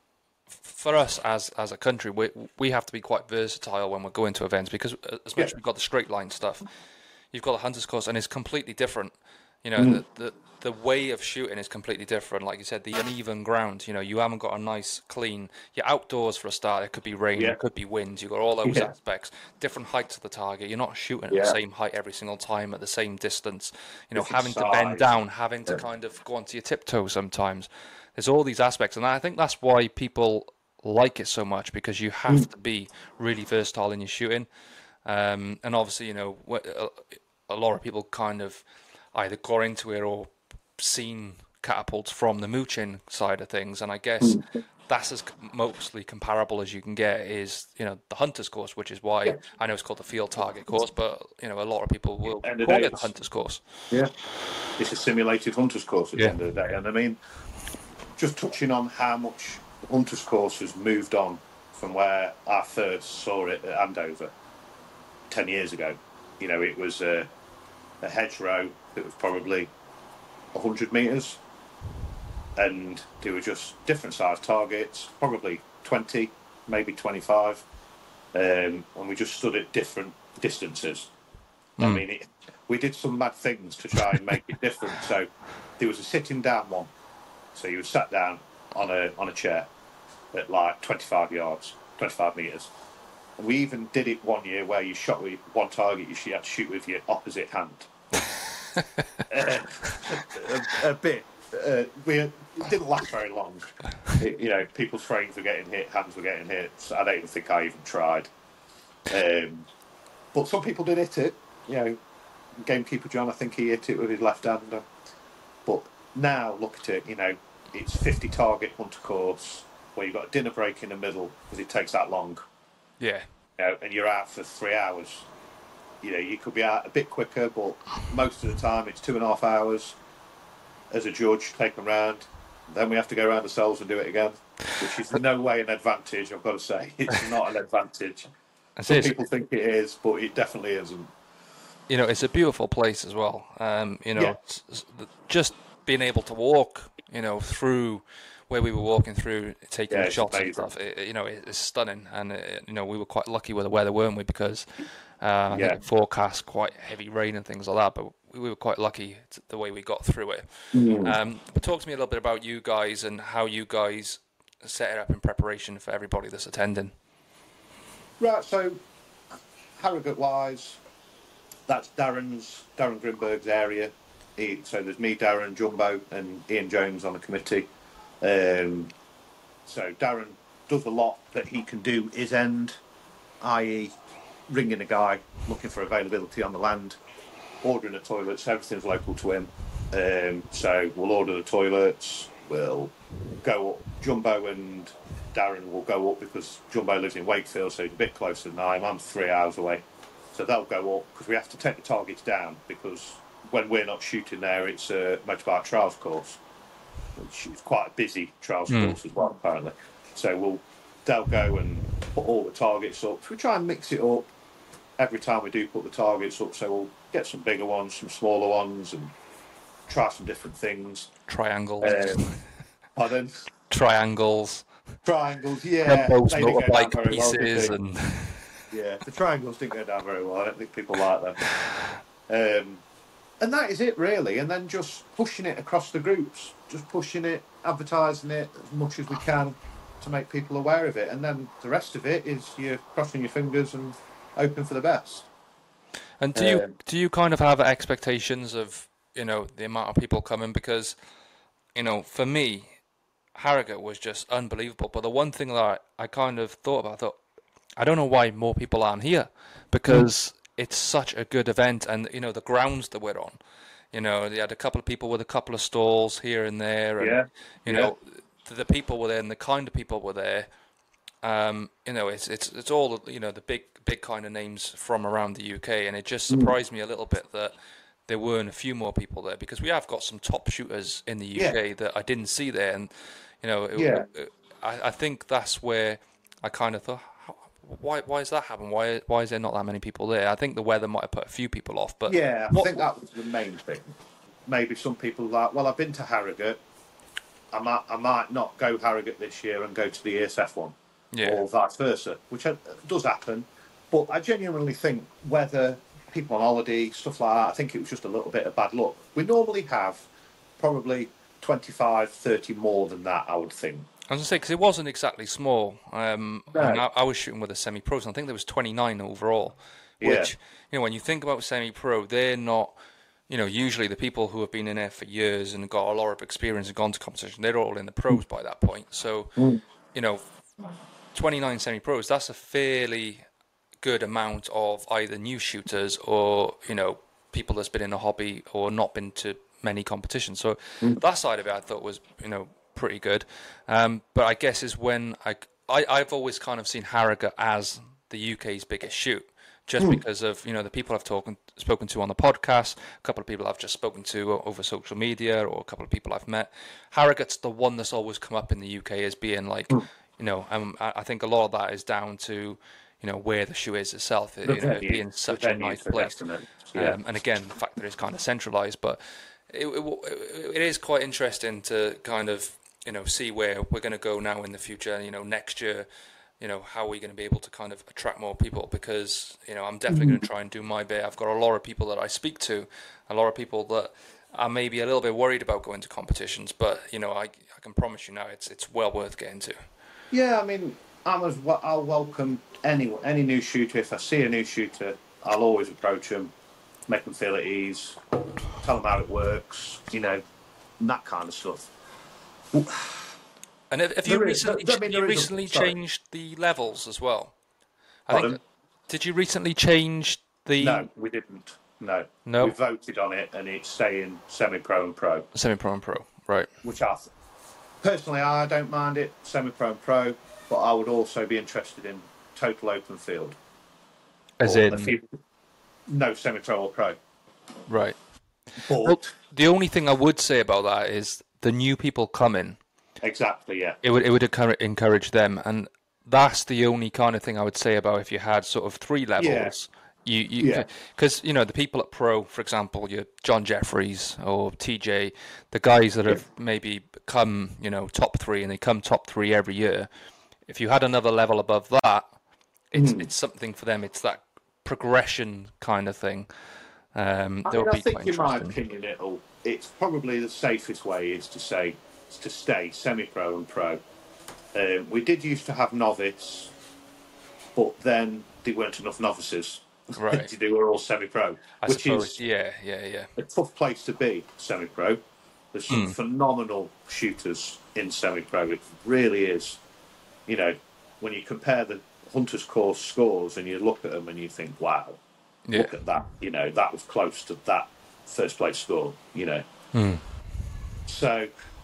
for us as as a country, we we have to be quite versatile when we're going to events, because as much Yeah. as we've got the straight line stuff, you've got the hunter's course, and it's completely different. You know, Mm. the, the the way of shooting is completely different. Like you said, the uneven ground. You know, you haven't got a nice clean. You're outdoors for a start. It could be rain. Yeah. It could be wind. You've got all those Yeah. aspects. Different heights of the target. You're not shooting at Yeah. the same height every single time at the same distance. You know, Different having to bend size. down, having to Yeah. kind of go onto your tiptoes sometimes. There's all these aspects, and I think that's why people like it so much, because you have Mm. to be really versatile in your shooting. Um, and obviously, you know, wh- a, a lot of people kind of either got into it or seen catapults from the mooching side of things, and I guess Mm. that's as c- mostly comparable as you can get is, you know, the hunter's course, which is why Yeah. I know it's called the field target course, but you know, a lot of people will End of call day, it the it's- hunter's course. Yeah, it's a simulated Hunter's course at the Yeah. end of the day, and I mean, just touching on how much the Hunter's course has moved on from where I first saw it at Andover ten years ago. You know, it was a, a hedgerow that was probably one hundred metres, and they were just different sized targets, probably twenty, maybe twenty-five, um, and we just stood at different distances. I Mm. mean, it, we did some mad things to try and make it different. So there was a sitting down one. So you were sat down on a on a chair at like twenty-five yards, twenty-five metres. And we even did it one year where you shot with one target, you had to shoot with your opposite hand. uh, a, a bit. Uh, we it didn't last very long. It, you know, people's frames were getting hit, hands were getting hit. So I don't even think I even tried. Um, but some people did hit it. You know, Gamekeeper John, I think he hit it with his left hand. But now look at it. You know, it's fifty target hunter course where you've got a dinner break in the middle because it takes that long. Yeah. You know, and you're out for three hours. You know, you could be out a bit quicker, but most of the time it's two and a half hours as a judge, take them round. Then we have to go around ourselves and do it again, which is no way an advantage, I've got to say. It's not an advantage. That's Some it. people think it is, but it definitely isn't. you know, it's a beautiful place as well. Um, you know, Yeah. it's- it's just being able to walk, you know, through where we were walking through, taking Yeah, it's shots and amazing. stuff. It, it- you know, it, it's stunning, and it, you know, we were quite lucky with the weather, weren't we? Because uh, I think Yeah. it forecast quite heavy rain and things like that, but we were quite lucky t- the way we got through it. Mm. Um, but talk to me a little bit about you guys and how you guys set it up in preparation for everybody that's attending. Right, so Harrogate wise, that's Darren's, Darren Grimberg's area. He, so there's me, Darren, Jumbo, and Ian Jones on the committee. Um, so Darren does a lot that he can do his end, that is ringing a guy, looking for availability on the land, ordering the toilets, everything's local to him. Um, so we'll order the toilets, we'll go up, Jumbo and Darren will go up because Jumbo lives in Wakefield, so he's a bit closer than I am. I'm three hours away. So they'll go up because we have to take the targets down because when we're not shooting there, it's a motorbike trials course, which is quite a busy trials Mm. course as well, apparently. So we'll they'll go and put all the targets up. So we try and mix it up every time we do put the targets up. So we'll get some bigger ones, some smaller ones, and try some different things. Triangles. Um, pardon? Triangles. Triangles, yeah. Both They didn't go down motorbike very well, did pieces they? and Yeah, the triangles didn't go down very well. I don't think people like them. Um, and that is it, really. And then just pushing it across the groups, just pushing it, advertising it as much as we can to make people aware of it. And then the rest of it is you're crossing your fingers and hoping for the best. And do you Um, do you kind of have expectations of, you know, the amount of people coming? Because, you know, for me, Harrogate was just unbelievable. But the one thing that I, I kind of thought about, I thought, I don't know why more people aren't here, because it's such a good event, and you know the grounds that we're on. You know, they had a couple of people with a couple of stalls here and there, and Yeah, you yeah. know, the, the people were there, and the kind of people were there. Um, you know, it's it's it's all, you know, the big big kind of names from around the U K, and it just surprised me a little bit that there weren't a few more people there, because we have got some top shooters in the U K Yeah. that I didn't see there, and you know, it, Yeah. it- I, I think that's where I kind of thought, how, why why has that happened? Why why is there not that many people there? I think the weather might have put a few people off, but Yeah, I what- think that was the main thing. Maybe some people are like, well, I've been to Harrogate. I might, I might not go Harrogate this year and go to the E S F one, Yeah. or vice versa, which uh, does happen. But I genuinely think whether people on holiday, stuff like that, I think it was just a little bit of bad luck. We normally have probably twenty-five, thirty more than that, I would think. I was gonna say, because it wasn't exactly small. Um, I, mean, No. I, I was shooting with a semi-pros, and I think there was twenty-nine overall. Yeah. Which, you know, when you think about semi-pro, they're not, you know, usually the people who have been in there for years and got a lot of experience and gone to competition, they're all in the pros by that point. So, you know, twenty-nine semi-pros, that's a fairly good amount of either new shooters or, you know, people that's been in a hobby or not been to many competitions. So that side of it I thought was, you know, pretty good. Um, but I guess is when I, I, I've always kind of seen Harrogate as the U K's biggest shoot, just because of, you know, the people I've talked, spoken to on the podcast, a couple of people I've just spoken to over social media, or a couple of people I've met. Harrogate's the one that's always come up in the U K as being like, you know, um, I, I think a lot of that is down to, you know, where the shoe is itself, it, The you know, it venue- being the such a venues nice are place. definite, yeah. Um, and again, the fact that it's kind of centralised, but it, it, it is quite interesting to kind of, you know, see where we're going to go now in the future. You know, next year, you know, how are we going to be able to kind of attract more people? Because, you know, I'm definitely going to try and do my bit. I've got a lot of people that I speak to, a lot of people that are maybe a little bit worried about going to competitions, but, you know, I, I can promise you now it's it's well worth getting to. Yeah, I mean, I'm as well, I'll welcome any any new shooter. If I see a new shooter, I'll always approach them, make them feel at ease, tell them how it works, you know, and that kind of stuff. And have, have you There is- recently, I mean, you there is a- recently sorry. changed the levels as well? I Pardon? think. Did you recently change the No, we didn't. No. No? We voted on it, and it's staying semi-pro and pro, semi-pro and pro? Right. which I th- personally I don't mind it semi-pro and pro, but I would also be interested in total open field. As Or in, a few- no semi-pro or pro. right. But Well, the only thing I would say about that is the new people coming. exactly, yeah. It would it would encourage encourage them, and that's the only kind of thing I would say about if you had sort of three levels. You, you, Yeah. because you know the people at Pro, for example, your John Jeffries or T J, the guys that Yeah. have maybe come, you know, top three, and they come top three every year. If you had another level above that, it's Mm. it's something for them. It's that progression kind of thing. Um, I that mean, would I be quite think, in my interesting. opinion, it'll. It's probably the safest way is to say is to stay semi-pro and pro. Um, we did used to have novice, but then there weren't enough novices. Right. They were all semi-pro, I which suppose. is Yeah. Yeah. Yeah. a tough place to be. Semi-pro. There's some Mm. phenomenal shooters in semi-pro. It really is. You know, when you compare the Hunters course scores and you look at them and you think, wow, Yeah. look at that. You know, that was close to that first place score. You know, Mm. so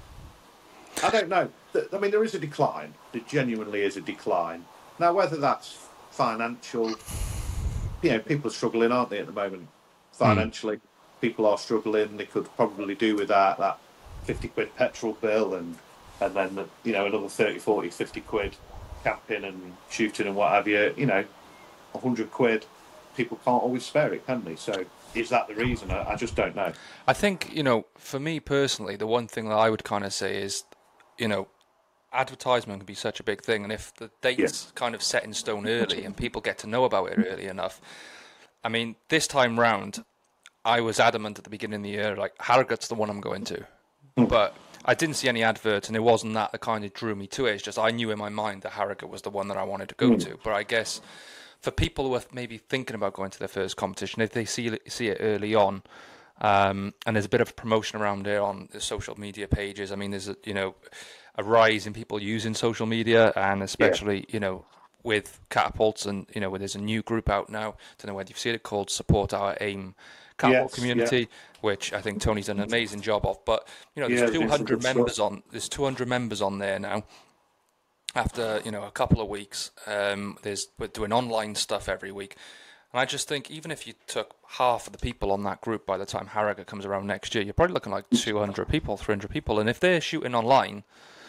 I don't know. I mean, there is a decline. There genuinely is a decline. Now, whether that's financial, you know, people are struggling, aren't they, at the moment? Financially, people are struggling. They could probably do with that that fifty quid petrol bill and and then the, you know another thirty, forty, fifty quid camping and shooting and what have you. You know, a hundred quid. People can't always spare it, can they? So is that the reason? I, I just don't know. I think, you know, for me personally, the one thing that I would kind of say is, you know, advertisement can be such a big thing, and if the Yeah. date's kind of set in stone early and people get to know about it early enough, I mean, this time round, I was adamant at the beginning of the year, like Harrogate's the one I'm going to, but I didn't see any adverts, and it wasn't that that kind of drew me to it. It's just I knew in my mind that Harrogate was the one that I wanted to go Mm. to. But I guess for people who are maybe thinking about going to their first competition, if they see see it early on, um, and there's a bit of promotion around it on the social media pages. I mean, there's a, you know a rise in people using social media, and especially you know with catapults, and you know where there's a new group out now. Don't know whether you've seen it, called Support Our Aim Catapult Yes. Community, which I think Tony's done an amazing job of. But you know, Yeah. there's Yeah. Doing some two hundred good stuff. members on. There's two hundred members on there now. After you know a couple of weeks, um, there's we're doing online stuff every week, and I just think even if you took half of the people on that group by the time Harrogate comes around next year, you're probably looking like two hundred people, three hundred people, and if they're shooting online,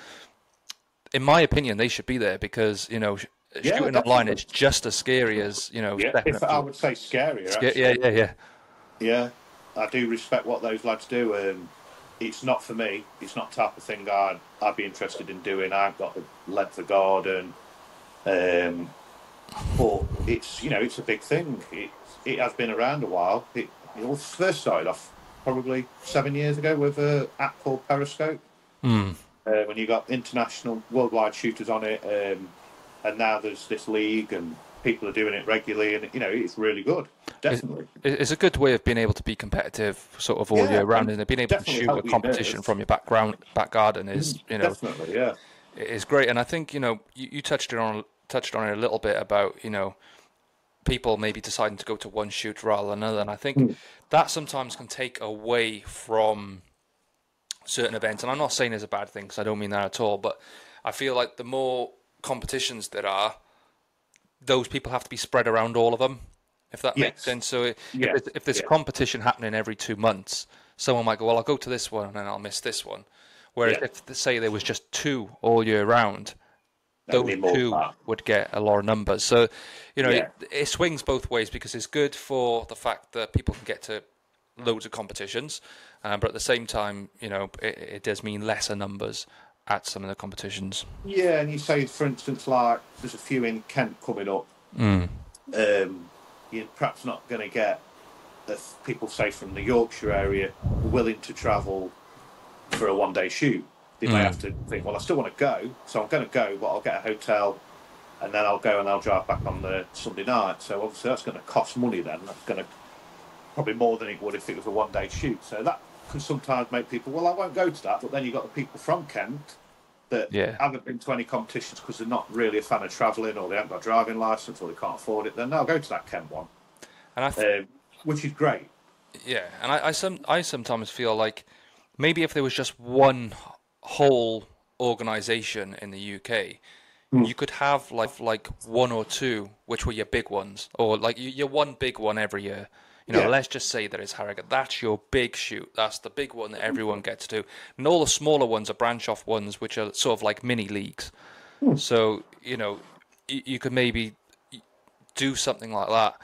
in my opinion, they should be there because you know sh- Yeah, shooting online definitely. is just as scary as you know Yeah. stepping If up I to would say scarier, sca- yeah, actually. yeah, yeah. Yeah, I do respect what those lads do. Um, it's not for me. It's not the type of thing I'd, I'd be interested in doing. I've got the length of garden, um, but it's you know it's a big thing. It it has been around a while. It, it all first started off probably seven years ago with an app called Periscope. Mm. Uh, when you got international, worldwide shooters on it, um, and now there's this league and people are doing it regularly, and you know it's really good. It's, Definitely. it's a good way of being able to be competitive, sort of all Yeah, year round, and and being able to definitely shoot a help your competition nerves. from your background back garden is you know Definitely, yeah. is great. And I think you know you, you touched it on touched on it a little bit about you know people maybe deciding to go to one shoot rather than another, and I think Mm. that sometimes can take away from certain events. And I'm not saying it's a bad thing because I don't mean that at all, but I feel like the more competitions there are, those people have to be spread around all of them, if that makes Yes. sense. So if, Yeah. there's- if there's a Yeah. competition happening every two months, someone might go, well, I'll go to this one and then I'll miss this one. Whereas Yeah. if, say, there was just two all year round, That would those be more two than that. would get a lot of numbers. So, you know, Yeah. it, it swings both ways because it's good for the fact that people can get to loads of competitions, um, but at the same time, you know, it, it does mean lesser numbers at some of the competitions. Yeah, and you say, for instance, like there's a few in Kent coming up. Mm. Um, you're perhaps not going to get, if people say from the Yorkshire area, willing to travel for a one-day shoot. They may Mm. have to think, well, I still want to go, so I'm going to go, but I'll get a hotel, and then I'll go and I'll drive back on the Sunday night. So obviously that's going to cost money then. That's going to probably more than it would if it was a one-day shoot. So that can sometimes make people, well, I won't go to that. But then you've got the people from Kent that Yeah. haven't been to any competitions because they're not really a fan of travelling, or they haven't got a driving licence, or they can't afford it. Then they'll go to that Kent one, And I, th- um, which is great. yeah, and I, I some I sometimes feel like maybe if there was just one whole organization in the U K, you could have like like one or two which were your big ones, or like you- your one big one every year. You know, Yeah. let's just say that it's Harrogate. That's your big shoot. That's the big one that everyone gets to. And all the smaller ones are branch off ones, which are sort of like mini leagues. So you know, you, you could maybe do something like that.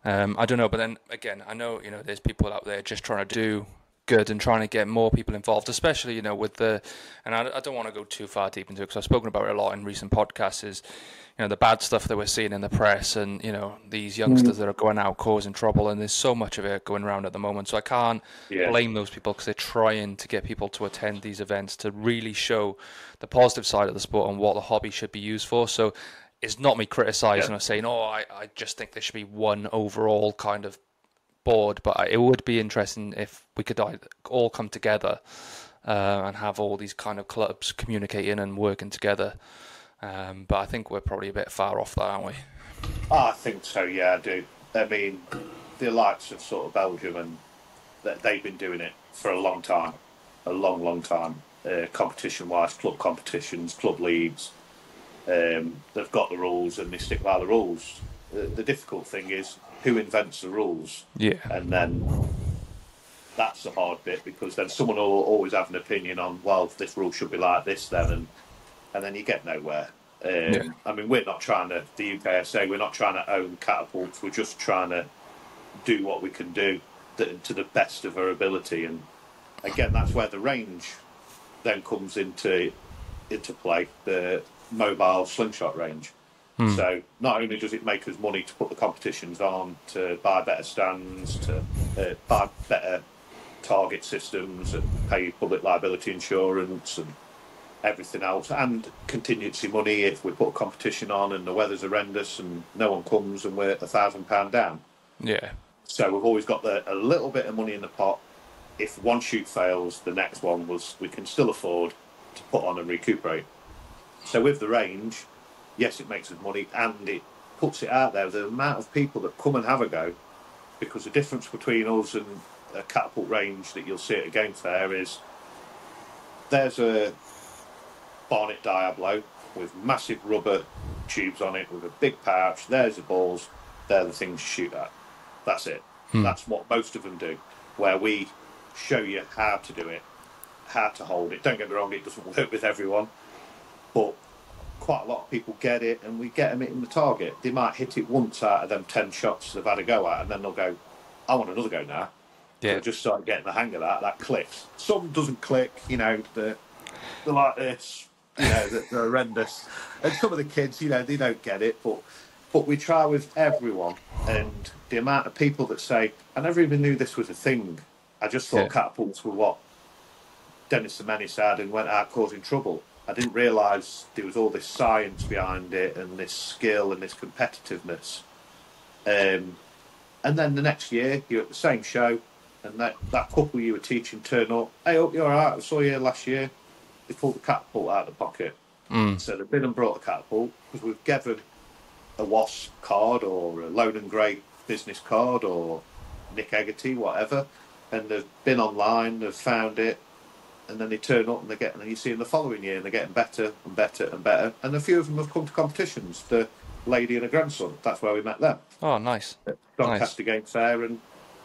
Um, I don't know, but then again, I know, you know, there's people out there just trying to do good and trying to get more people involved, especially, you know, with the, and I, I don't want to go too far deep into it because I've spoken about it a lot in recent podcasts, is, you know, the bad stuff that we're seeing in the press and, you know, these youngsters mm. that are going out causing trouble, and there's so much of it going around at the moment. So I can't yeah. blame those people because they're trying to get people to attend these events to really show the positive side of the sport and what the hobby should be used for. So it's not me criticising yeah. or saying, oh, I, I just think there should be one overall kind of board, but it would be interesting if we could all come together uh, and have all these kind of clubs communicating and working together. Um, but I think we're probably a bit far off that, aren't we? I think so, yeah, I do. I mean, the likes of sort of Belgium, and they've been doing it for a long time, a long, long time, uh, competition-wise, club competitions, club leagues. Um, they've got the rules and they stick by the rules. The, the difficult thing is who invents the rules. Yeah. And then that's the hard bit, because then someone will always have an opinion on, well, this rule should be like this then, and and then you get nowhere. Um, yeah. I mean, we're not trying to, the U K S A, we're not trying to own catapults, we're just trying to do what we can do to the best of our ability. And again, that's where the range then comes into into play, the mobile slingshot range. Hmm. So not only does it make us money to put the competitions on, to buy better stands, to uh, buy better target systems and pay public liability insurance and everything else, and contingency money if we put a competition on and the weather's horrendous and no one comes and we're a thousand pound down. Yeah. So we've always got the, a little bit of money in the pot. If one shoot fails, the next one was we can still afford to put on and recuperate. So with the range, yes, it makes us money and it puts it out there. The amount of people that come and have a go, because the difference between us and a catapult range that you'll see at a game fair is there's a Barnet Diablo with massive rubber tubes on it with a big pouch. There's the balls. They're the things you shoot at. That's it. Hmm. That's what most of them do, where we show you how to do it, how to hold it. Don't get me wrong, it doesn't work with everyone, but quite a lot of people get it, and we get them hitting the target. They might hit it once out of them ten shots they've had a go at, and then they'll go, I want another go now. Yeah. They'll just start getting the hang of that. That clicks. Some doesn't click, you know, they're, they're like this, you know, they're, they're horrendous. And some of the kids, you know, they don't get it, but but we try with everyone. And the amount of people that say, I never even knew this was a thing. I just thought yeah. catapults were what Dennis the Menace had and went out causing trouble. I didn't realise there was all this science behind it and this skill and this competitiveness. Um, and then the next year, you're at the same show, and that, that couple you were teaching turn up. Hey, hope you're all right. I saw you last year. They pulled the catapult out of the pocket. Mm. So they've been and brought the catapult because we've given a WASP card or a Lone and Grey business card or Nick Eggerty, whatever, and they've been online, they've found it, and then they turn up and they get, and you see them the following year and they're getting better and better and better. And a few of them have come to competitions. The lady and her grandson, that's where we met them. Oh, nice. At Doncaster nice. Game Fair, and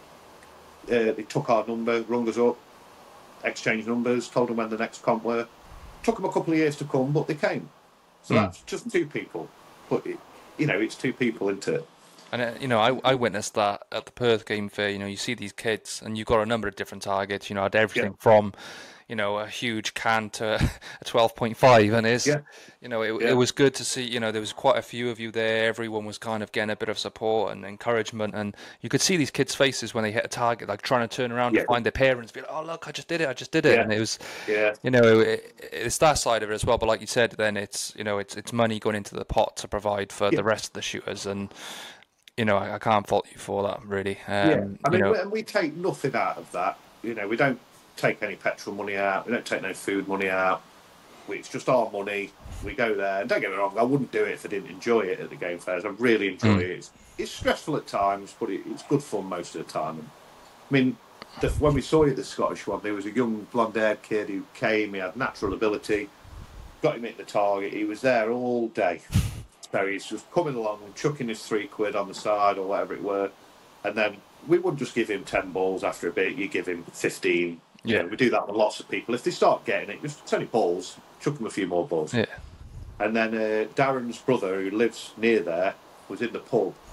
uh, they took our number, rung us up, exchanged numbers, told them when the next comp were. Took them a couple of years to come, but they came. So mm. that's just two people. But, it, you know, it's two people, isn't it? And, uh, you know, I, I witnessed that at the Perth Game Fair. You know, you see these kids and you've got a number of different targets, you know, at everything yeah. from, you know, a huge can to a twelve point five. And it's, yeah. you know, it, yeah. it was good to see, you know, there was quite a few of you there. Everyone was kind of getting a bit of support and encouragement. And you could see these kids' faces when they hit a target, like trying to turn around yeah. to find their parents, be like, oh, look, I just did it, I just did it. Yeah. And it was, yeah. you know, it, it's that side of it as well. But like you said, then it's, you know, it's it's money going into the pot to provide for yeah. the rest of the shooters. And, you know, I, I can't fault you for that, really. Um, yeah, I mean, you know, we, and we take nothing out of that. You know, we don't take any petrol money out. We don't take no food money out. We, it's just our money. We go there. And don't get me wrong, I wouldn't do it if I didn't enjoy it at the game fairs. I really enjoy mm. it. It's, it's stressful at times, but it, it's good fun most of the time. And, I mean, the, when we saw you at the Scottish one, there was a young blonde-haired kid who came. He had natural ability. Got him at the target. He was there all day. So he's just coming along and chucking his three quid on the side or whatever it were. And then we wouldn't just give him ten balls after a bit. You give him fifteen. Yeah, you know, we do that with lots of people. If they start getting it, just it's only balls. Chuck them a few more balls. Yeah. And then uh, Darren's brother, who lives near there, was in the pub.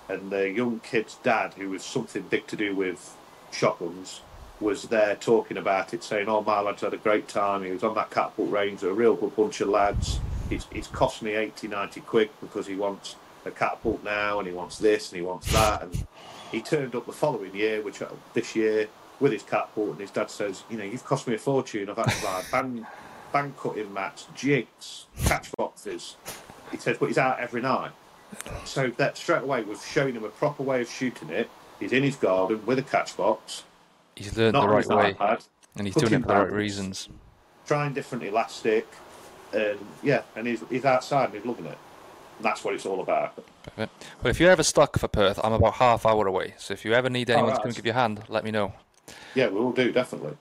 and the young kid's dad, who was something big to do with shotguns, was there talking about it, saying, "Oh, my lad's had a great time. He was on that catapult range, a real good bunch of lads. It's, it's cost me eighty, ninety quid because he wants a catapult now, and he wants this, and he wants that." And he turned up the following year, which this year, with his catapult, and his dad says, "You know, you've cost me a fortune. I've had to buy band, band cutting mats, jigs, catch boxes." He says, "But he's out every night." So that straight away was showing him a proper way of shooting it. He's in his garden with a catch box. He's learned the right way, iPad, and he's doing it for the right reasons. Trying different elastic, and yeah, and he's he's outside and he's loving it. And that's what it's all about. Perfect. Well, if you're ever stuck for Perth, I'm about half hour away. So if you ever need anyone right. to come give you a hand, let me know. Yeah, we will do, definitely.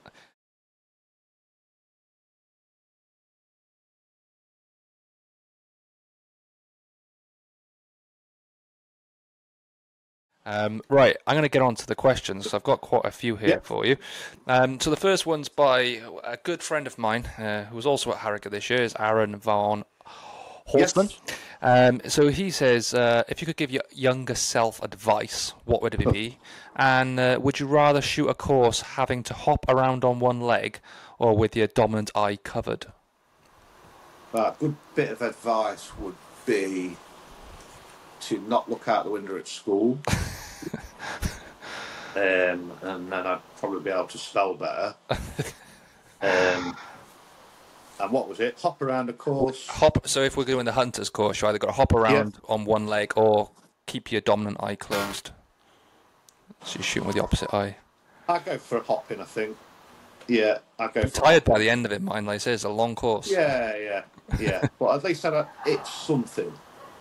Um, right, I'm going to get on to the questions. I've got quite a few here Yep. for you. Um, so the first one's by a good friend of mine, uh, who was also at Harrogate this year, is Aaron Vaughan Holston. Yes. Um, so he says, uh, if you could give your younger self advice, what would it be? And uh, would you rather shoot a course having to hop around on one leg or with your dominant eye covered? A good bit of advice would be to not look out the window at school. um, and then I'd probably be able to spell better. Um, and what was it? Hop around a course. Hop. So if we're doing the hunter's course, you either got to hop around yeah. on one leg or keep your dominant eye closed. So you're shooting with the opposite eye. I'd go for a hopping, I think. Yeah, I'd go I'm for tired by the end of it, mine. Like I say, it's a long course. Yeah, yeah, yeah. But at least I'd, it's something.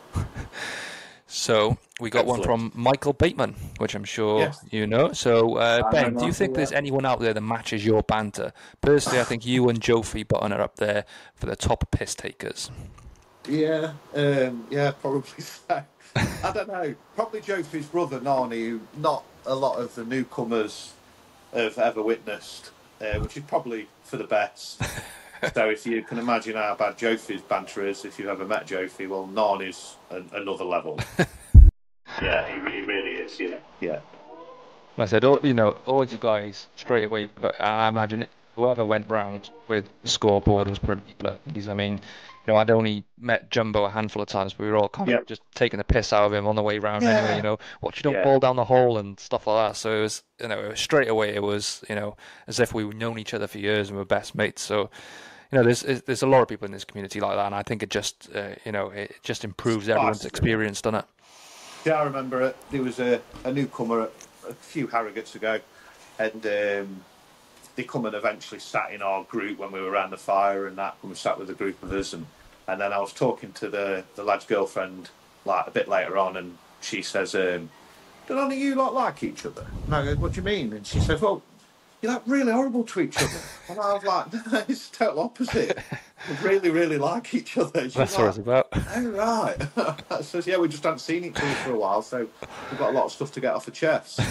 So we got Excellent. one from Michael Bateman, which I'm sure yes. you know. So uh, Ben, do you Michael, think there's yeah. anyone out there that matches your banter? Personally, I think you and Jofi Button are up there for the top piss takers. Yeah, um, yeah, probably so. I don't know. Probably Jofi's brother Narni, who not a lot of the newcomers have ever witnessed, uh, which is probably for the best. So if you can imagine how bad Jofi's banter is, if you've ever met Jofi, well, Narni's an, another level. Yeah, he, he really is. Yeah, yeah. I said, all, you know, all you guys straight away. But I imagine it, whoever went round with the scoreboard was pretty pleased. I mean, you know, I'd only met Jumbo a handful of times, but we were all kind yep. of just taking the piss out of him on the way round. Yeah. Anyway, you know, watch you don't yeah. ball down the hole and stuff like that. So it was, you know, straight away it was, you know, as if we've known each other for years and were best mates. So. You know, there's there's a lot of people in this community like that, and I think it just, uh, you know, it just improves it's everyone's fast, experience, doesn't it? Yeah, I remember it. There was a, a newcomer a few Harrogates ago, and um, they come and eventually sat in our group when we were around the fire, and that come and sat with a group of us, and, and then I was talking to the, the lad's girlfriend like a bit later on, and she says, um, "Do none of you lot like each other?" And I go, "What do you mean?" And she says, "Well, you're like really horrible to each other." And I was like, "No, it's the total opposite. We really, really like each other." That's like, what it's about. Oh, right. I says, "Yeah, we just haven't seen each other for a while, so we've got a lot of stuff to get off the chest."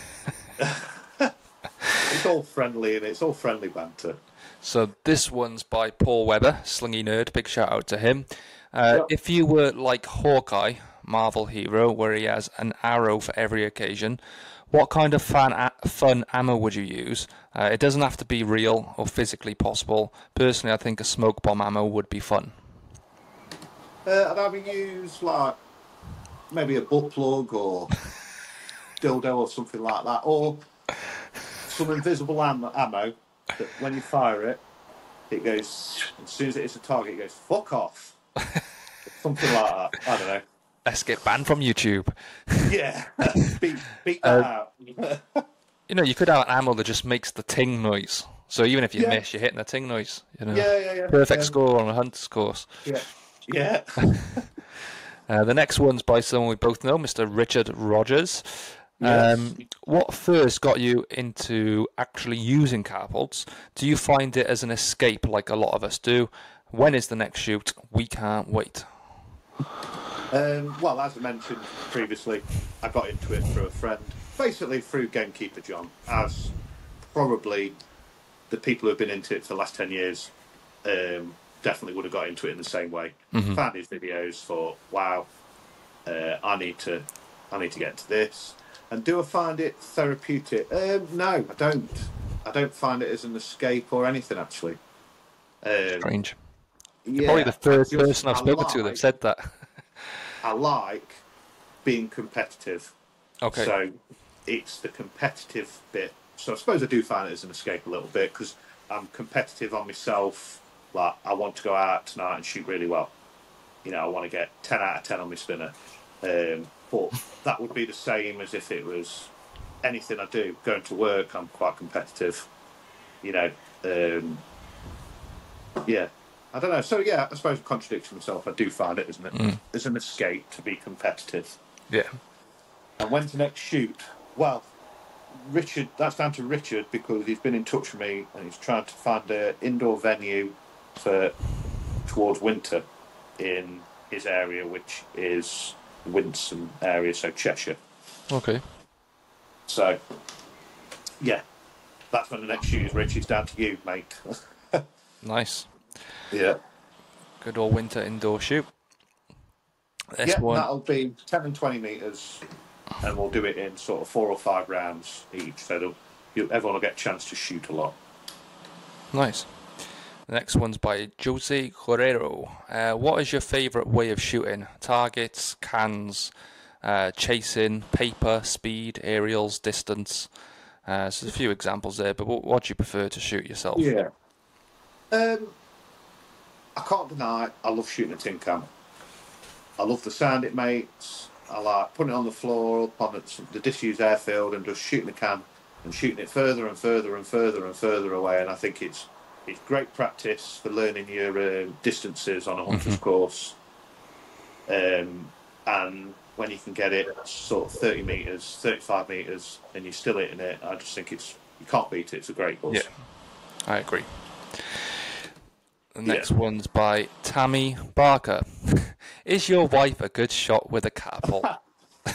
It's all friendly, and it's all friendly banter. So this one's by Paul Webber, Slingy Nerd. Big shout out to him. Uh, Yep. If you were like Hawkeye, Marvel hero, where he has an arrow for every occasion, what kind of fun, a- fun ammo would you use? Uh, it doesn't have to be real or physically possible. Personally, I think a smoke bomb ammo would be fun. Uh, I'd either use like maybe a butt plug or dildo or something like that, or some invisible am- ammo that when you fire it, it goes, as soon as it hits a target, it goes, "Fuck off." Something like that. I don't know. Let's get banned from YouTube. Yeah, beat, beat that Uh, out. You know, you could have an ammo that just makes the ting noise. So even if you Yeah. miss, you're hitting the ting noise. You know, Yeah, yeah, yeah. perfect yeah. score on a hunter's course. Yeah, yeah. Uh, the next one's by someone we both know, Mister Richard Rogers. Yes. Um, what first got you into actually using catapults? Do you find it as an escape like a lot of us do? When is the next shoot? We can't wait. Um, well, as I mentioned previously, I got into it through a friend, basically through Gamekeeper John, as probably the people who have been into it for the last ten years um, definitely would have got into it in the same way. Mm-hmm. Found his videos, thought, wow, uh, I need to I need to get into this. And do I find it therapeutic? Um, no, I don't. I don't find it as an escape or anything, actually. Um, Strange. yeah, You're probably the third just, person I've I spoken like, to that said that. I like being competitive. Okay. So it's the competitive bit. So I suppose I do find it as an escape a little bit because I'm competitive on myself. Like, I want to go out tonight and shoot really well. You know, I want to get ten out of ten on my spinner. Um, but that would be the same as if it was anything I do. Going to work, I'm quite competitive. You know, um, yeah. I don't know. So, yeah, I suppose contradicting myself, I do find it, isn't it? Mm. As an escape to be competitive. Yeah. And when to next shoot? Well, Richard, that's down to Richard because he's been in touch with me and he's trying to find an indoor venue for towards winter in his area, which is Winston area, so Cheshire. Okay. So, yeah, that's when the next shoot is. Rich, it's down to you, mate. Nice. Yeah. Good old winter indoor shoot. This yeah, one. That'll be ten and twenty metres, and we'll do it in sort of four or five rounds each, so everyone will get a chance to shoot a lot. Nice. The next one's by Jose Guerrero. Uh, what is your favourite way of shooting? Targets, cans, uh, chasing, paper, speed, aerials, distance. Uh, so there's a few examples there, but what, what do you prefer to shoot yourself? Yeah. Um, I can't deny I love shooting a tin can. I love the sound it makes. I like putting it on the floor, up on the disused airfield, and just shooting the can and shooting it further and further and further and further away. And I think it's it's great practice for learning your uh, distances on a hunter's mm-hmm. course. Um, and when you can get it sort of thirty metres, thirty-five metres, and you're still hitting it, I just think it's you can't beat it. It's a great course. Yeah, I agree. The next yeah. one's by Tammy Barker. Is your wife a good shot with a catapult? uh,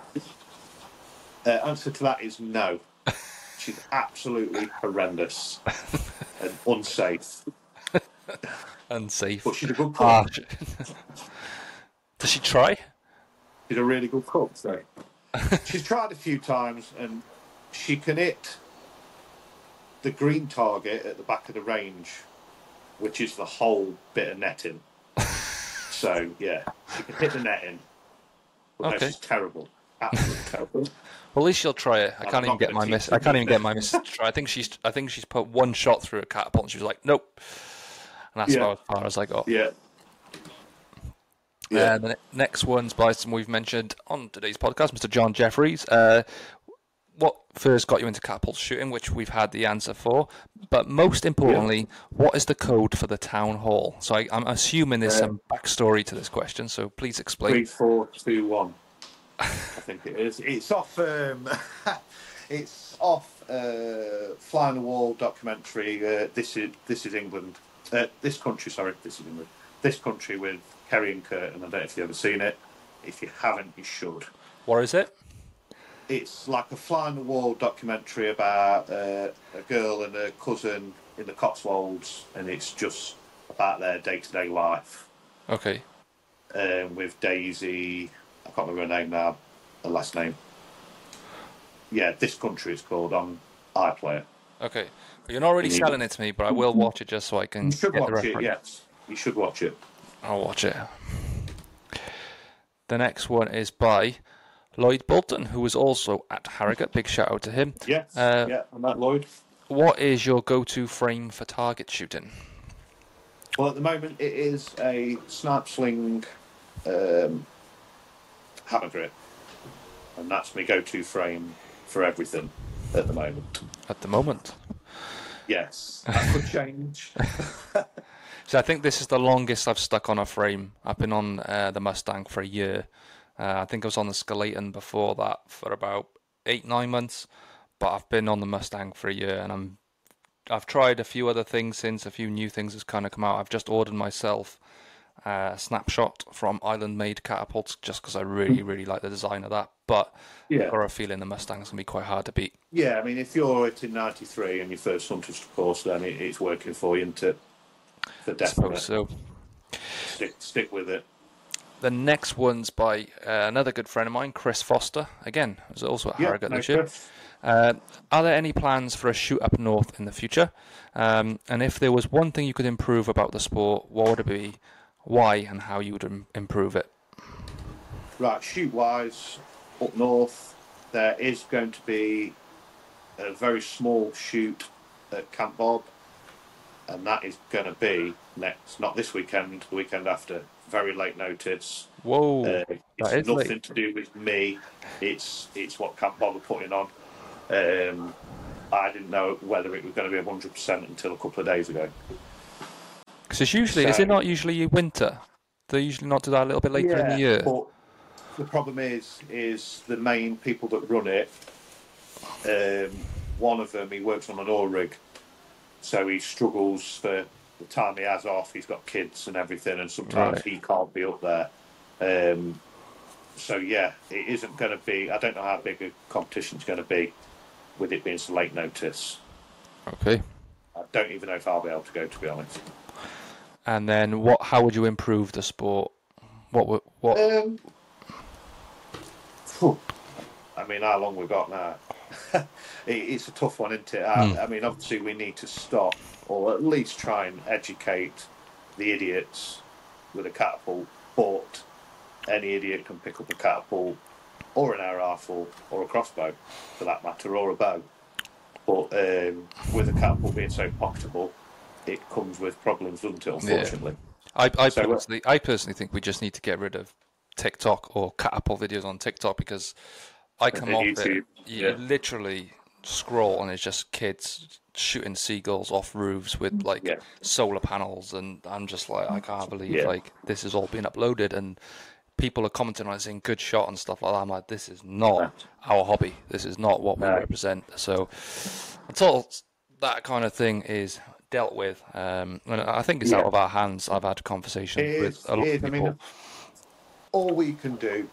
answer to that is no. She's absolutely horrendous and unsafe. Unsafe. But she's a good cook. Does she try? She's a really good cook, so. She's tried a few times and she can hit the green target at the back of the range, which is the whole bit of netting. So, yeah, she can hit the netting. But okay. No, she's terrible. Absolutely terrible. Well, at least she'll try it. I can't even get my miss. I can't even get my miss to try. I think she's. I think she's put one shot through a catapult, and she was like, "Nope," and that's yeah. as far as I got. Yeah. Yeah. Uh, the next one's by someone we've mentioned on today's podcast, Mister John Jeffries. Uh, what first got you into catapult shooting, which we've had the answer for, but most importantly, yeah. what is the code for the town hall? So I, I'm assuming there's uh, some backstory to this question, so please explain. Three, four, two, one. I think it is. It's off. Um, it's off. Uh, Fly on the Wall documentary. Uh, this is this is England. Uh, this country. Sorry, this is England. This country with Kerry and Curtin. I don't know if you've ever seen it. If you haven't, you should. What is it? It's like a Fly on the Wall documentary about uh, a girl and her cousin in the Cotswolds, and it's just about their day-to-day life. Okay. Um, with Daisy, I can't remember her name now, her last name. Yeah, This Country is called on iPlayer. Okay. Well, you're not really selling it to me, but I will watch it just so I can You should get watch the reference. it, yes. You should watch it. I'll watch it. The next one is by Lloyd Bolton, who was also at Harrogate. Big shout out to him. Yes, uh, yeah, I'm at Lloyd. What is your go-to frame for target shooting? Well, at the moment, it is a Snipe Sling um, hammer grip, and that's my go-to frame for everything at the moment. At the moment? Yes, that could change. So I think this is the longest I've stuck on a frame. I've been on uh, the Mustang for a year. Uh, I think I was on the Skeleton before that for about eight, nine months. But I've been on the Mustang for a year, and I'm, I've tried a few other things since. A few new things has kind of come out. I've just ordered myself uh, a Snapshot from Island Made Catapults just because I really, really like the design of that. But yeah. I've got a feeling the Mustang's going to be quite hard to beat. Yeah, I mean, if you're hitting ninety-three and your first Hunter's course, then it, it's working for you, isn't it? For definite. I suppose so. Stick, stick with it. the next one's by uh, another good friend of mine, Chris Foster. Again, was also at Yeah, Harrogate no this year. Chris. Uh, are there any plans for a shoot up north in the future? Um, and if there was one thing you could improve about the sport, what would it be? Why and how you would im- improve it? Right, shoot wise, up north, there is going to be a very small shoot at Camp Bob, and that is going to be next, not this weekend, the weekend after. Very late notice. Whoa, Uh, that it's is nothing late. to do with me. It's it's what Camp Bob are putting on. Um, I didn't know whether it was going to be one hundred percent until a couple of days ago. Because it's usually, So- is it not usually winter? They usually not do that a little bit later in the year. But the problem is, is the main people that run it. Um, one of them, he works on an oil rig, so he struggles for the time he has off. He's got kids and everything, and sometimes Right. he can't be up there. Um, so yeah, it isn't going to be. I don't know how big a competition's going to be, with it being so late notice. Okay. I don't even know if I'll be able to go, to be honest. And then what? How would you improve the sport? What would what? Um, phew. I mean, how long we've got now? it, it's a tough one, isn't it? I, Mm. I mean, obviously we need to stop, or at least try and educate the idiots with a catapult. But any idiot can pick up a catapult, or an air rifle, or a crossbow, for that matter, or a bow. But um, with a catapult being so pocketable, it comes with problems, doesn't it? Unfortunately. I I So, uh, personally I personally think we just need to get rid of TikTok or catapult videos on TikTok, because I come off it. YouTube, You yeah. literally scroll and it's just kids shooting seagulls off roofs with like Yeah. solar panels, and I'm just like, I can't believe Yeah. like this is all being uploaded, and people are commenting on it saying good shot and stuff like that. I'm like, this is not No. our hobby. This is not what we No. represent. So until that kind of thing is dealt with, um, and I think it's Yeah. out of our hands. I've had conversations It with is, a lot it of is. I people. mean, all we can do,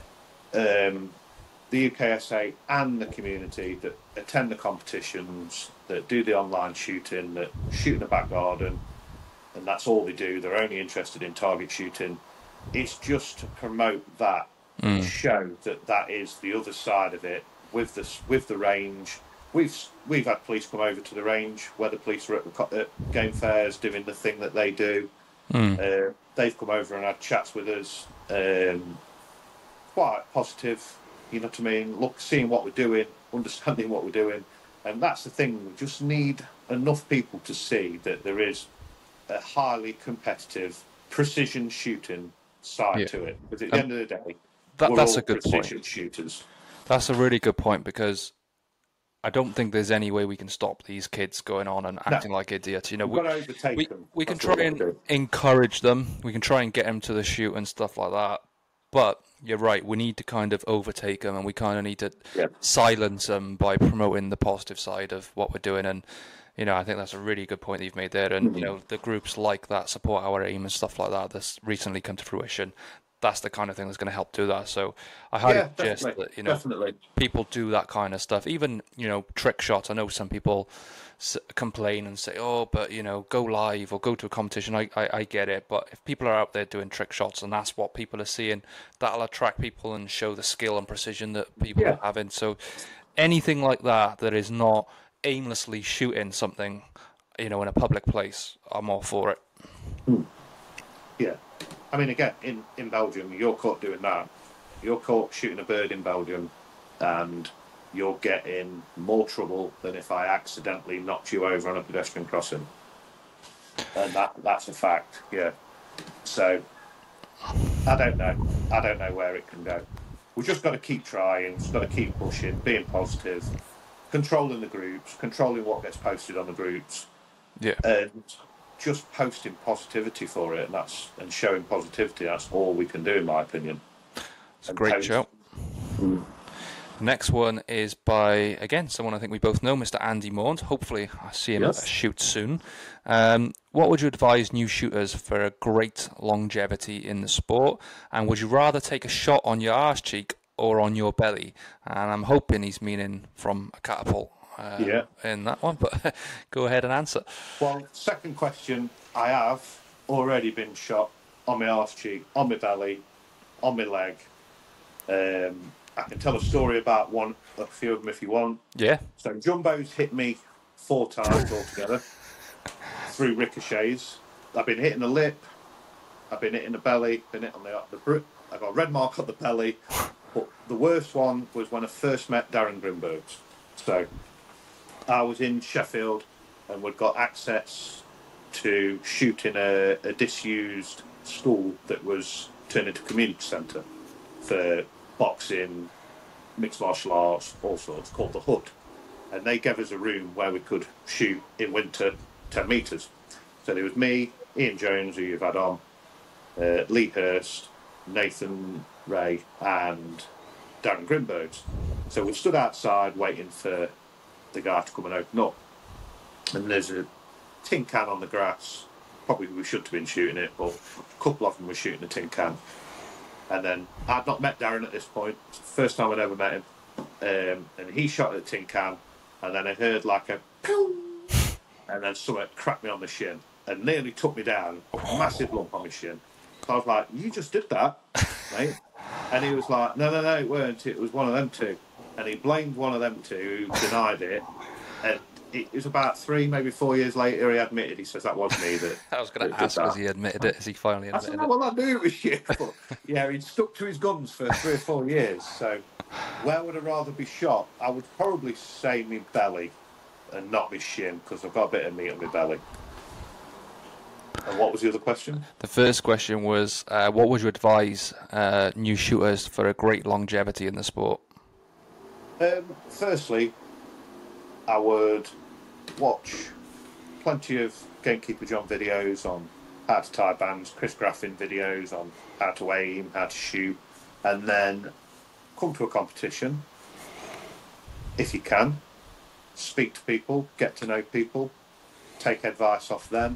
um, the U K S A and the community that attend the competitions, that do the online shooting, that shoot in the back garden, and that's all they do. They're only interested in target shooting. It's just to promote that, Mm. show that that is the other side of it with the with the range. We've we've had police come over to the range where the police are at, the, co- at game fairs doing the thing that they do. Mm. Uh, they've come over and had chats with us. Um, quite positive, you know what I mean? Look, seeing what we're doing, understanding what we're doing, and that's the thing. We just need enough people to see that there is a highly competitive precision shooting side Yeah. to it. Because at the Um, end of the day, That we're that's all a good precision point. shooters. That's a really good point, because I don't think there's any way we can stop these kids going on and acting like idiots. You know, We've we, got to overtake we, them. we can That's all try we've and got to do. encourage them. We can try and get them to the shoot and stuff like that. But you're right. We need to kind of overtake them, and we kind of need to Yeah. silence them by promoting the positive side of what we're doing. And you know, I think that's a really good point that you've made there. And you know, the groups like that, Support Our Aim and stuff like that, that's recently come to fruition. That's the kind of thing that's going to help do that. So I highly Yeah, suggest definitely. that you know Definitely. people do that kind of stuff. Even you know trick shots. I know some people s- complain and say, "Oh, but you know, go live or go to a competition." I, I I get it, but if people are out there doing trick shots and that's what people are seeing, that'll attract people and show the skill and precision that people Yeah. are having. So anything like that that is not aimlessly shooting something, you know, in a public place, I'm all for it. Yeah. I mean, again, in, in Belgium, you're caught doing that. You're caught shooting a bird in Belgium, and you're getting more trouble than if I accidentally knocked you over on a pedestrian crossing. And that that's a fact, yeah. So, I don't know. I don't know where it can go. We've just got to keep trying, just got to keep pushing, being positive, controlling the groups, controlling what gets posted on the groups, Yeah. and just posting positivity for it, and that's and showing positivity. That's all we can do, in my opinion. It's a great show. The next one is by, again, someone I think we both know, Mister Andy Maund. Hopefully I see him Yes. at a shoot soon. Um, what would you advise new shooters for a great longevity in the sport? And would you rather take a shot on your arse cheek or on your belly? And I'm hoping he's meaning from a catapult um, Yeah. in that one, but go ahead and answer. Well, second question, I have already been shot on my arse cheek, on my belly, on my leg. Um, I can tell a story about one, a few of them if you want. Yeah. So Jumbo's hit me four times altogether through ricochets. I've been hitting the lip, I've been hitting the belly, been hit on the the br- I got a red mark on the belly. But the worst one was when I first met Darren Grimbergs. So I was in Sheffield and we'd got access to shoot in a, a disused school that was turned into a community centre for boxing, mixed martial arts, all sorts, called the Hood. And they gave us a room where we could shoot in winter ten metres. So there was me, Ian Jones, who you've had on, uh, Lee Hurst, Nathan Ray, and Darren Grimbergs. So we stood outside waiting for the guy to come and open up. And there's a tin can on the grass. Probably we should have been shooting it, but a couple of them were shooting a tin can. And then I'd not met Darren at this point. It's the first time I'd ever met him. Um, and he shot at the tin can, and then I heard like a pew, and then something cracked me on the shin and nearly took me down. A massive lump on my shin. So I was like, "You just did that, mate?" And he was like, "No, no, no, it weren't. It was one of them two." And he blamed one of them two, who denied it. And it was about three, maybe four years later, he admitted. He says that was me. That I was going to ask, has he admitted it? Has he finally I admitted said, it? "Well, I knew it was you." But yeah, he'd stuck to his guns for three or four years. So where would I rather be shot? I would probably say my belly and not my shin, because I've got a bit of meat on my belly. And what was the other question? The first question was, uh, what would you advise uh, new shooters for a great longevity in the sport? Um, firstly, I would watch plenty of Gamekeeper John videos on how to tie bands, Chris Graffin videos on how to aim, how to shoot, and then come to a competition, if you can, speak to people, get to know people, take advice off them,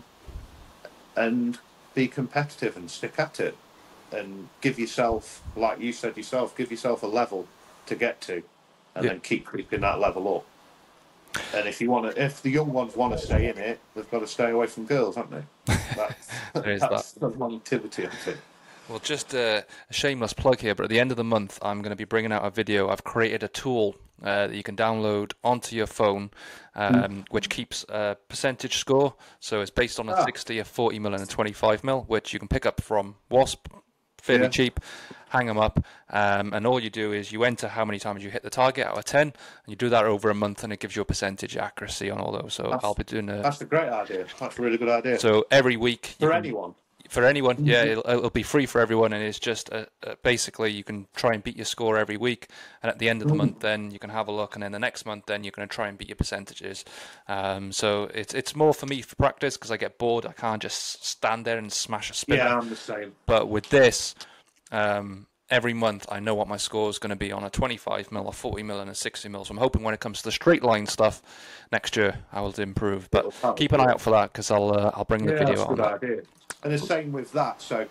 and be competitive and stick at it, and give yourself, like you said yourself, give yourself a level to get to, and yeah. then keep creeping that level up. And if you want to, if the young ones want to stay in it, they've got to stay away from girls, haven't they? That's, that's that. the longevity of it. Well, just a, a shameless plug here, but at the end of the month, I'm going to be bringing out a video. I've created a tool uh, that you can download onto your phone, um, mm. which keeps a percentage score. So it's based on a ah. sixty, a forty mil, and a twenty-five mil, which you can pick up from Wasp, fairly yeah. cheap. Hang them up, um, and all you do is you enter how many times you hit the target out of ten, and you do that over a month, and it gives you a percentage accuracy on all those. So that's, I'll be doing a... That's a great idea. That's a really good idea. So every week... For can, anyone? For anyone, mm-hmm. yeah. It'll, it'll be free for everyone, and it's just a, a, basically you can try and beat your score every week, and at the end of the mm. month, then you can have a look, and then the next month, then you're going to try and beat your percentages. Um, so it's it's more for me for practice, because I get bored. I can't just stand there and smash a spinner. Yeah, I'm the same. But with this... Um, every month I know what my score is going to be on a twenty-five mil, a forty mil, and a sixty mil. So I'm hoping when it comes to the straight line stuff next year, I will improve. But keep an eye out for that, because I'll uh, I'll bring the yeah, video that's on. A good idea. And the same with that. So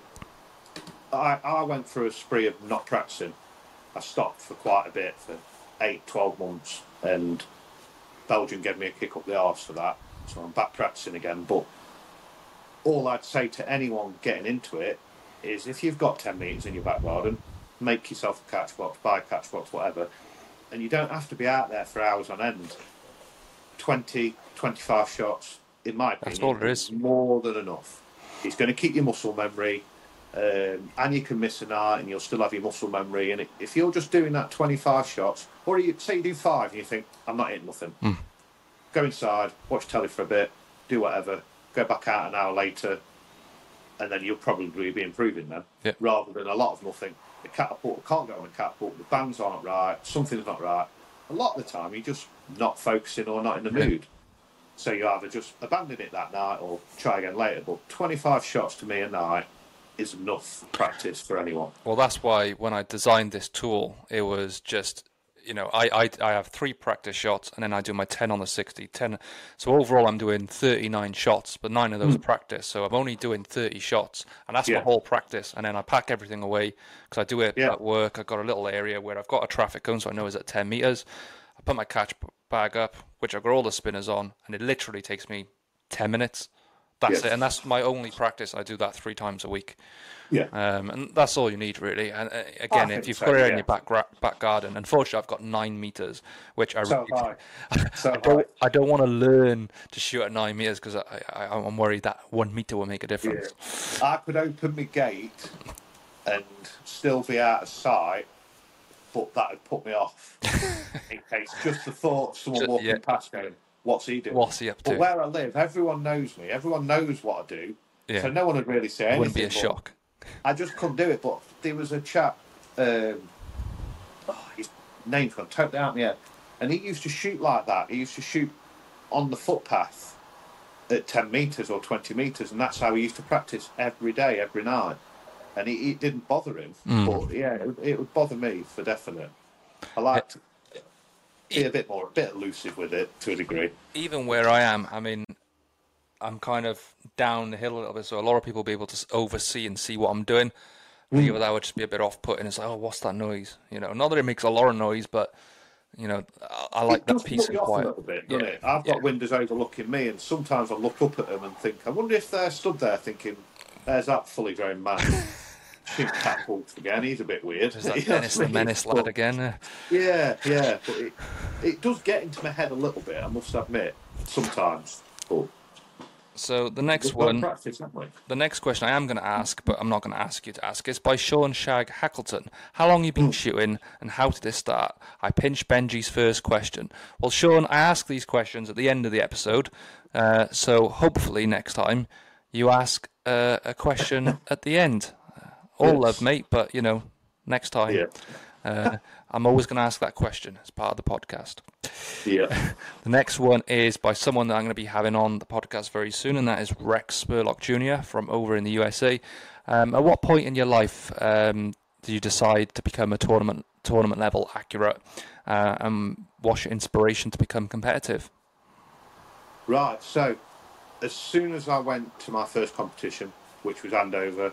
I I went through a spree of not practicing. I stopped for quite a bit for eight, twelve months, and Belgium gave me a kick up the arse for that. So I'm back practicing again. But all I'd say to anyone getting into it is, if you've got ten metres in your back garden, make yourself a catch box, buy a catch box, whatever, and you don't have to be out there for hours on end. twenty, twenty-five shots, in my opinion, that's all there is. More than enough. It's going to keep your muscle memory, um, and you can miss a night and you'll still have your muscle memory. And if you're just doing that twenty-five shots, or you say you do five and you think, I'm not hitting nothing, mm. go inside, watch telly for a bit, do whatever, go back out an hour later, and then you'll probably be improving then, yep. rather than a lot of nothing. The catapult can't go on a catapult, the bands aren't right, something's not right. A lot of the time, you're just not focusing or not in the mood. Yep. So you either just abandon it that night or try again later. But twenty-five shots to me a night is enough practice for anyone. Well, that's why when I designed this tool, it was just... You know, I, I I have three practice shots, and then I do my ten on the sixty. ten. So overall, I'm doing thirty-nine shots, but nine of those mm. are practice. So I'm only doing thirty shots, and that's yeah. my whole practice. And then I pack everything away, because I do it yeah. at work. I've got a little area where I've got a traffic cone, so I know it's at ten meters. I put my catch bag up, which I've got all the spinners on, and it literally takes me ten minutes. That's Yeah. it, and that's my only practice. I do that three times a week. Yeah. Um, and that's all you need, really. And uh, again, I if think you've so, got it in yeah. your back gra- back garden, unfortunately, I've got nine meters, which I So really, high. So I don't high. I don't want to learn to shoot at nine meters because I, I I'm worried that one meter will make a Yeah. difference. I could open my gate and still be out of sight, but that would put me off. In case just the thought of someone Ju- walking yeah. past going, what's he doing? What's he up But to? where I live, everyone knows me. Everyone knows what I do. Yeah. So no one would really say It anything. wouldn't be a but shock. I just couldn't do it. But there was a chap, um, oh, his name's gone totally out of my head. And he used to shoot like that. He used to shoot on the footpath at ten metres or twenty metres. And that's how he used to practice every day, every night. And it, it didn't bother him. Mm. But yeah, it, it would bother me for definite. I like to be a bit more, a bit elusive with it to a degree. Even where I am, I mean, I'm kind of down the hill a little bit, so a lot of people will be able to oversee and see what I'm doing. Mm. People that would just be a bit off-putting. It's like, oh, what's that noise? You know, not that it makes a lot of noise, but you know, I, I like it that peace and quiet. A little bit, doesn't yeah. it? I've got yeah. windows overlooking me, and sometimes I look up at them and think, I wonder if they're stood there thinking, "There's that fully grown man." Shoot catapults again. He's a bit weird. Is that Dennis the Menace lad again? Yeah, yeah. But it, it does get into my head a little bit, I must admit, sometimes. But so the next one, practice, the next question I am going to ask, but I'm not going to ask you to ask, is by Sean Shag Hackleton. How long have you been mm. shooting, and how did this start? I pinched Benji's first question. Well, Sean, I ask these questions at the end of the episode, uh, so hopefully next time you ask uh, a question at the end. All yes. love, mate, but, you know, next time. Yeah. uh, I'm always going to ask that question as part of the podcast. Yeah. The next one is by someone that I'm going to be having on the podcast very soon, and that is Rex Spurlock Junior from over in the U S A. Um, at what point in your life um, did you decide to become a tournament tournament level accurate, uh, and what's your inspiration to become competitive? Right, so as soon as I went to my first competition, which was Andover,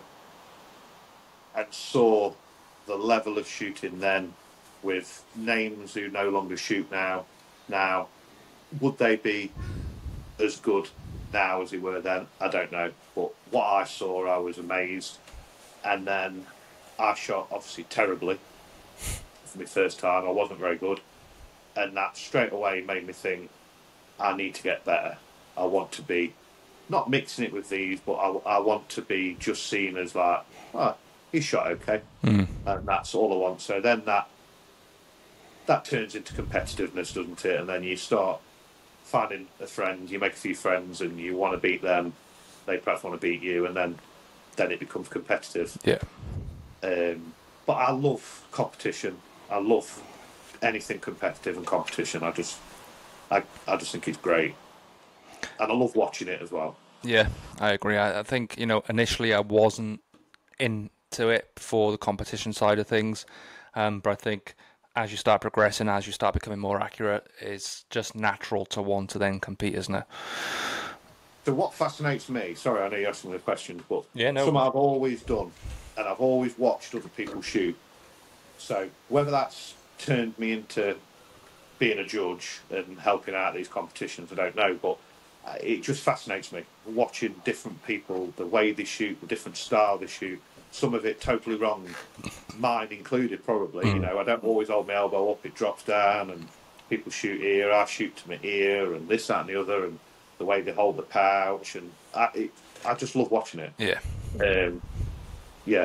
and saw the level of shooting then with names who no longer shoot now. Now, would they be as good now as they were then? I don't know. But what I saw, I was amazed. And then I shot, obviously, terribly for my first time. I wasn't very good. And that straight away made me think, I need to get better. I want to be, not mixing it with these, but I, I want to be just seen as like, oh, he shot okay, mm. and that's all I want. So then that that turns into competitiveness, doesn't it? And then you start finding a friend, you make a few friends, and you want to beat them. They perhaps want to beat you, and then then it becomes competitive. Yeah. Um, but I love competition. I love anything competitive and competition. I just, I, I just think it's great, and I love watching it as well. Yeah, I agree. I, I think you know initially I wasn't in. to it for the competition side of things, um, but I think as you start progressing, as you start becoming more accurate, it's just natural to want to then compete, isn't it? So what fascinates me, sorry I know you asked me the questions, but yeah, no. something I've always done, and I've always watched other people shoot, so whether that's turned me into being a judge and helping out these competitions, I don't know, but it just fascinates me, watching different people, the way they shoot, the different style they shoot. Some of it totally wrong, mine included probably. Mm. You know, I don't always hold my elbow up, it drops down, and people shoot here, I shoot to my ear, and this, that, and the other, and the way they hold the pouch, and I, it, I just love watching it. Yeah. Um, yeah.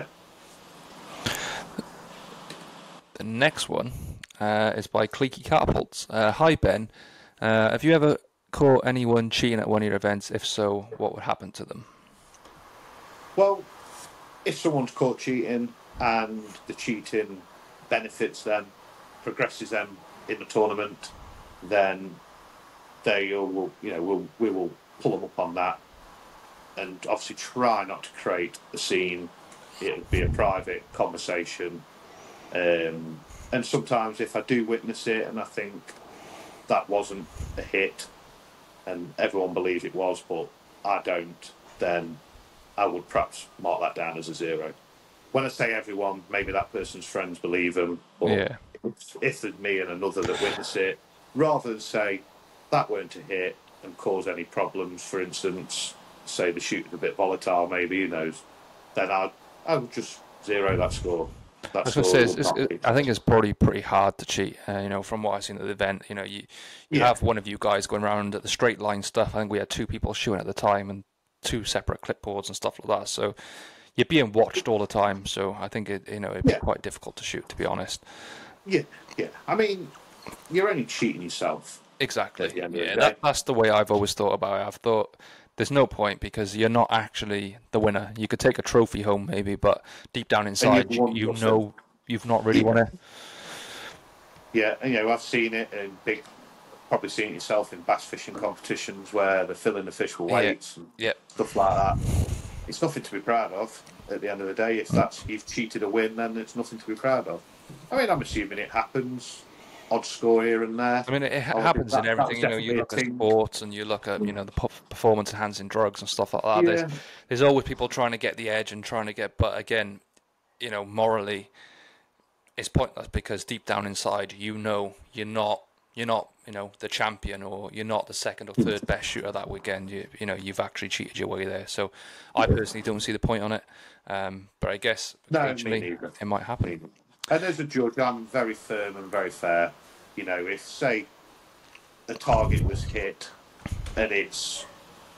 The next one uh, is by Cliquey Catapults. Uh, Hi, Ben. Uh, have you ever caught anyone cheating at one of your events? If so, what would happen to them? Well, if someone's caught cheating and the cheating benefits them, progresses them in the tournament, then they will, you know, we'll, we will pull them up on that, and obviously try not to create a scene. It would be a private conversation, um, and sometimes if I do witness it and I think that wasn't a hit, and everyone believes it was, but I don't, then I would perhaps mark that down as a zero. When I say everyone, maybe that person's friends believe them, or yeah. if, if there's me and another that witness it, rather than say that weren't a hit and cause any problems, for instance, say the shooting a bit volatile, maybe, who knows, then I'd, I would just zero that score. That I was score gonna say, would it's, it's, not it, be. I think it's probably pretty hard to cheat. Uh, you know, from what I've seen at the event, you know, you you Yeah, have one of you guys going around at the straight line stuff. I think we had two people shooting at the time and two separate clipboards and stuff like that. So you're being watched all the time. So I think it, you know, it'd be yeah, quite difficult to shoot, to be honest. yeah, yeah. I mean, you're only cheating yourself at Exactly. the end of Yeah, the that day. that's the way I've always thought about it. I've thought there's no point because you're not actually the winner. You could take a trophy home maybe, but deep down And you've inside, you, won you nothing. know you've not really won Yeah, it. yeah. And, you know, I've seen it in big, probably seen it yourself in bass fishing competitions where they're filling the fish with Yeah, weights and yeah. stuff like that. It's nothing to be proud of at the end of the day. If that's you've cheated a win, then it's nothing to be proud of. I mean, I'm assuming it happens, odd score here and there. I mean, it ha- Obviously, happens in that that was everything. You know, you definitely a look at thing. sports and you look at, you know, the po- performance enhancing drugs and stuff like that. There's, Yeah, there's always people trying to get the edge and trying to get, but again, you know, morally, it's pointless because deep down inside, you know, you're not, you're not, you know, the champion or you're not the second or third best shooter that weekend. You, you know, you've actually cheated your way there. So, I personally don't see the point on it. Um, but I guess no, me occasionally neither. it might happen. Me neither. And as a judge, I'm very firm and very fair. You know, if say the target was hit and it's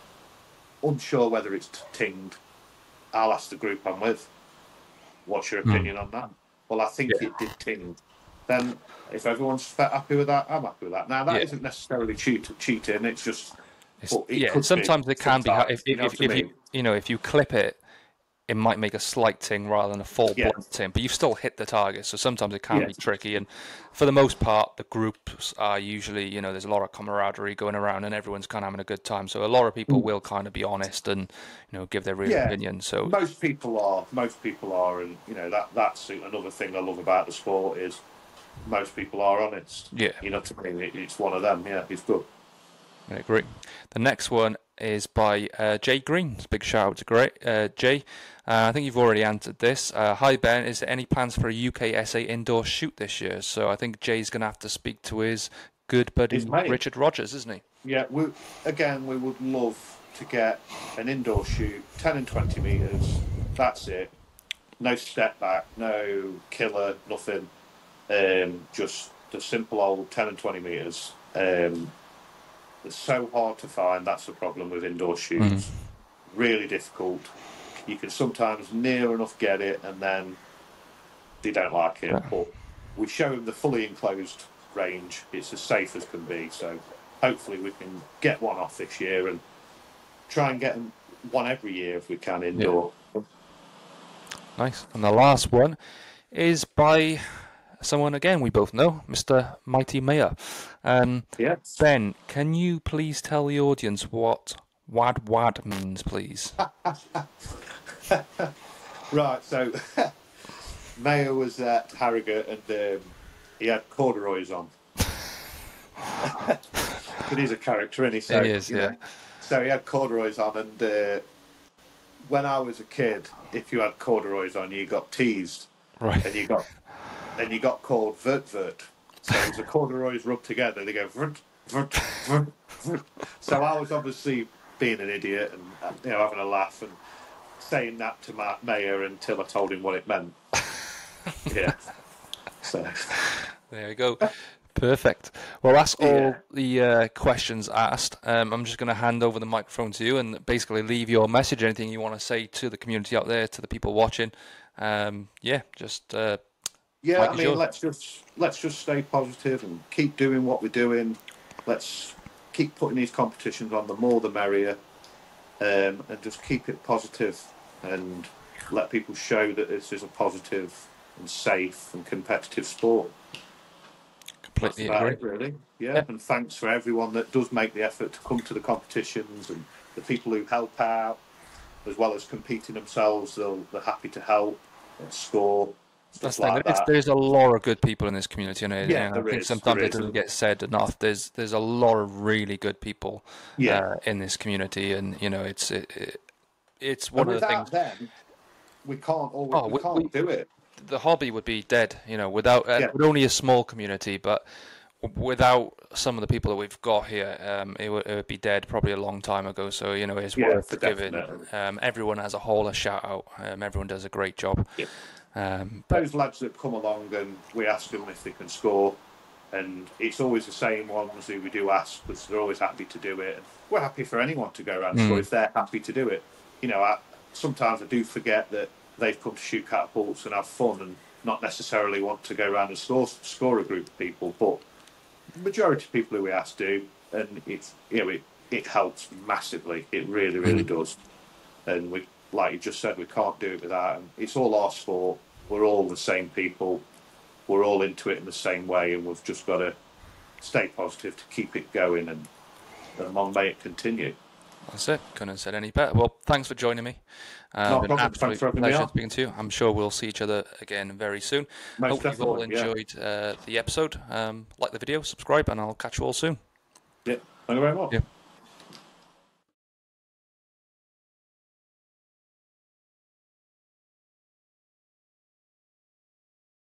unsure whether it's tinged, I'll ask the group I'm with, what's your opinion on that? Well, I think Yeah. it did ting. Then, if everyone's fe- happy with that, I'm happy with that. Now, that Yeah. not necessarily cheat, cheating. It's just, It's, well, it yeah, could sometimes be. it can be. ha- Sometimes, If you if know if, what I if you mean? you know if you clip it, it might make a slight ting rather than a full Yeah, blunt ting, but you've still hit the target. So sometimes it can yeah, be tricky. And for the most part, the groups are usually, you know, there's a lot of camaraderie going around, and everyone's kind of having a good time. So a lot of people will kind of be honest and, you know, give their real yeah. opinion. So Most people are. Most people are, and you know that that's another thing I love about the sport is most people are honest. yeah, You know what I mean? It, it's one of them. Yeah, it's good. I agree. The next one is by uh, Jay Green. Big shout out to great uh, Jay. Uh, I think you've already answered this. Uh, Hi Ben, is there any plans for a U K S A indoor shoot this year? So I think Jay's going to have to speak to his good buddy It's mate. Richard Rogers, isn't he? Yeah, we again we would love to get an indoor shoot, ten and twenty meters. That's it. No step back, no killer, nothing. Um, just the simple old ten and twenty meters. Um, it's so hard to find. That's the problem with indoor shoots. Really difficult. You can sometimes near enough get it, and then they don't like it. Yeah. But we show them the fully enclosed range. It's as safe as can be. So hopefully we can get one off this year and try and get them one every year if we can indoor. Nice. And the last one is by someone again we both know, Mister Mighty Mayor. Um, Yeah. Ben, can you please tell the audience what wad wad means, please? Right. So Mayor was at Harrogate and um, he had corduroys on. But he's a character, isn't he? So, He is, you yeah. know, so he had corduroys on, and uh, when I was a kid, if you had corduroys on, you got teased, Right. and you got and you got called vert vert. So as the corduroys rub together, they go vert vert vert vert. So I was obviously being an idiot and uh, you know having a laugh and saying that to Mark Mayer until I told him what it meant. Yeah. So There we go. Perfect. Well, that's all Yeah. the uh, questions asked. Um, I'm just going to hand over the microphone to you and basically leave your message, anything you want to say to the community out there, to the people watching. Um, yeah, just uh, yeah, Mike I is mean, yours. let's just let's just stay positive and keep doing what we're doing. Let's keep putting these competitions on. The more, the merrier, um, and just keep it positive and let people show that this is a positive and safe and competitive sport. That's completely about agree. it, really. Yeah. Yeah. And thanks for everyone that does make the effort to come to the competitions and the people who help out, as well as competing themselves. They'll, they're happy to help and score. That's Stuff the thing. like There's, that. there's a lot of good people in this community, and, Yeah, and I there think is, sometimes there it is. doesn't get said enough. There's there's a lot of really good people Yeah. uh, in this community, and you know it's it, it, it's And one of the without things. them, we can't always, Oh, we, we, can't we, do it. the hobby would be dead, you know, without uh, Yeah. with only a small community. But without some of the people that we've got here, um, it, would, it would be dead probably a long time ago. So, you know, it's Yeah, worth giving definitely. um, everyone as a whole a shout out. Um, everyone does a great job. Yeah. Um, but Those lads that come along and we ask them if they can score, and it's always the same ones who we do ask because they're always happy to do it. And we're happy for anyone to go around and Mm. score if they're happy to do it. You know, I, sometimes I do forget that they've come to shoot catapults and have fun and not necessarily want to go around and score score a group of people, but the majority of people who we ask do, and it's, you know, it, it helps massively. It really, really Mm. does. And we, like you just said, we can't do it without them. It's all our sport. We're all the same people. We're all into it in the same way, and we've just got to stay positive to keep it going, and, and long may it continue. That's it. Couldn't have said any better. Well, thanks for joining me. Uh, No been problem. absolute Thanks for having me pleasure on. speaking to you. I'm sure we'll see each other again very soon. Most Hope you've all definitely, yeah. enjoyed uh, the episode. Um, like the video, subscribe, and I'll catch you all soon. Yeah. Thank you very much. Yeah.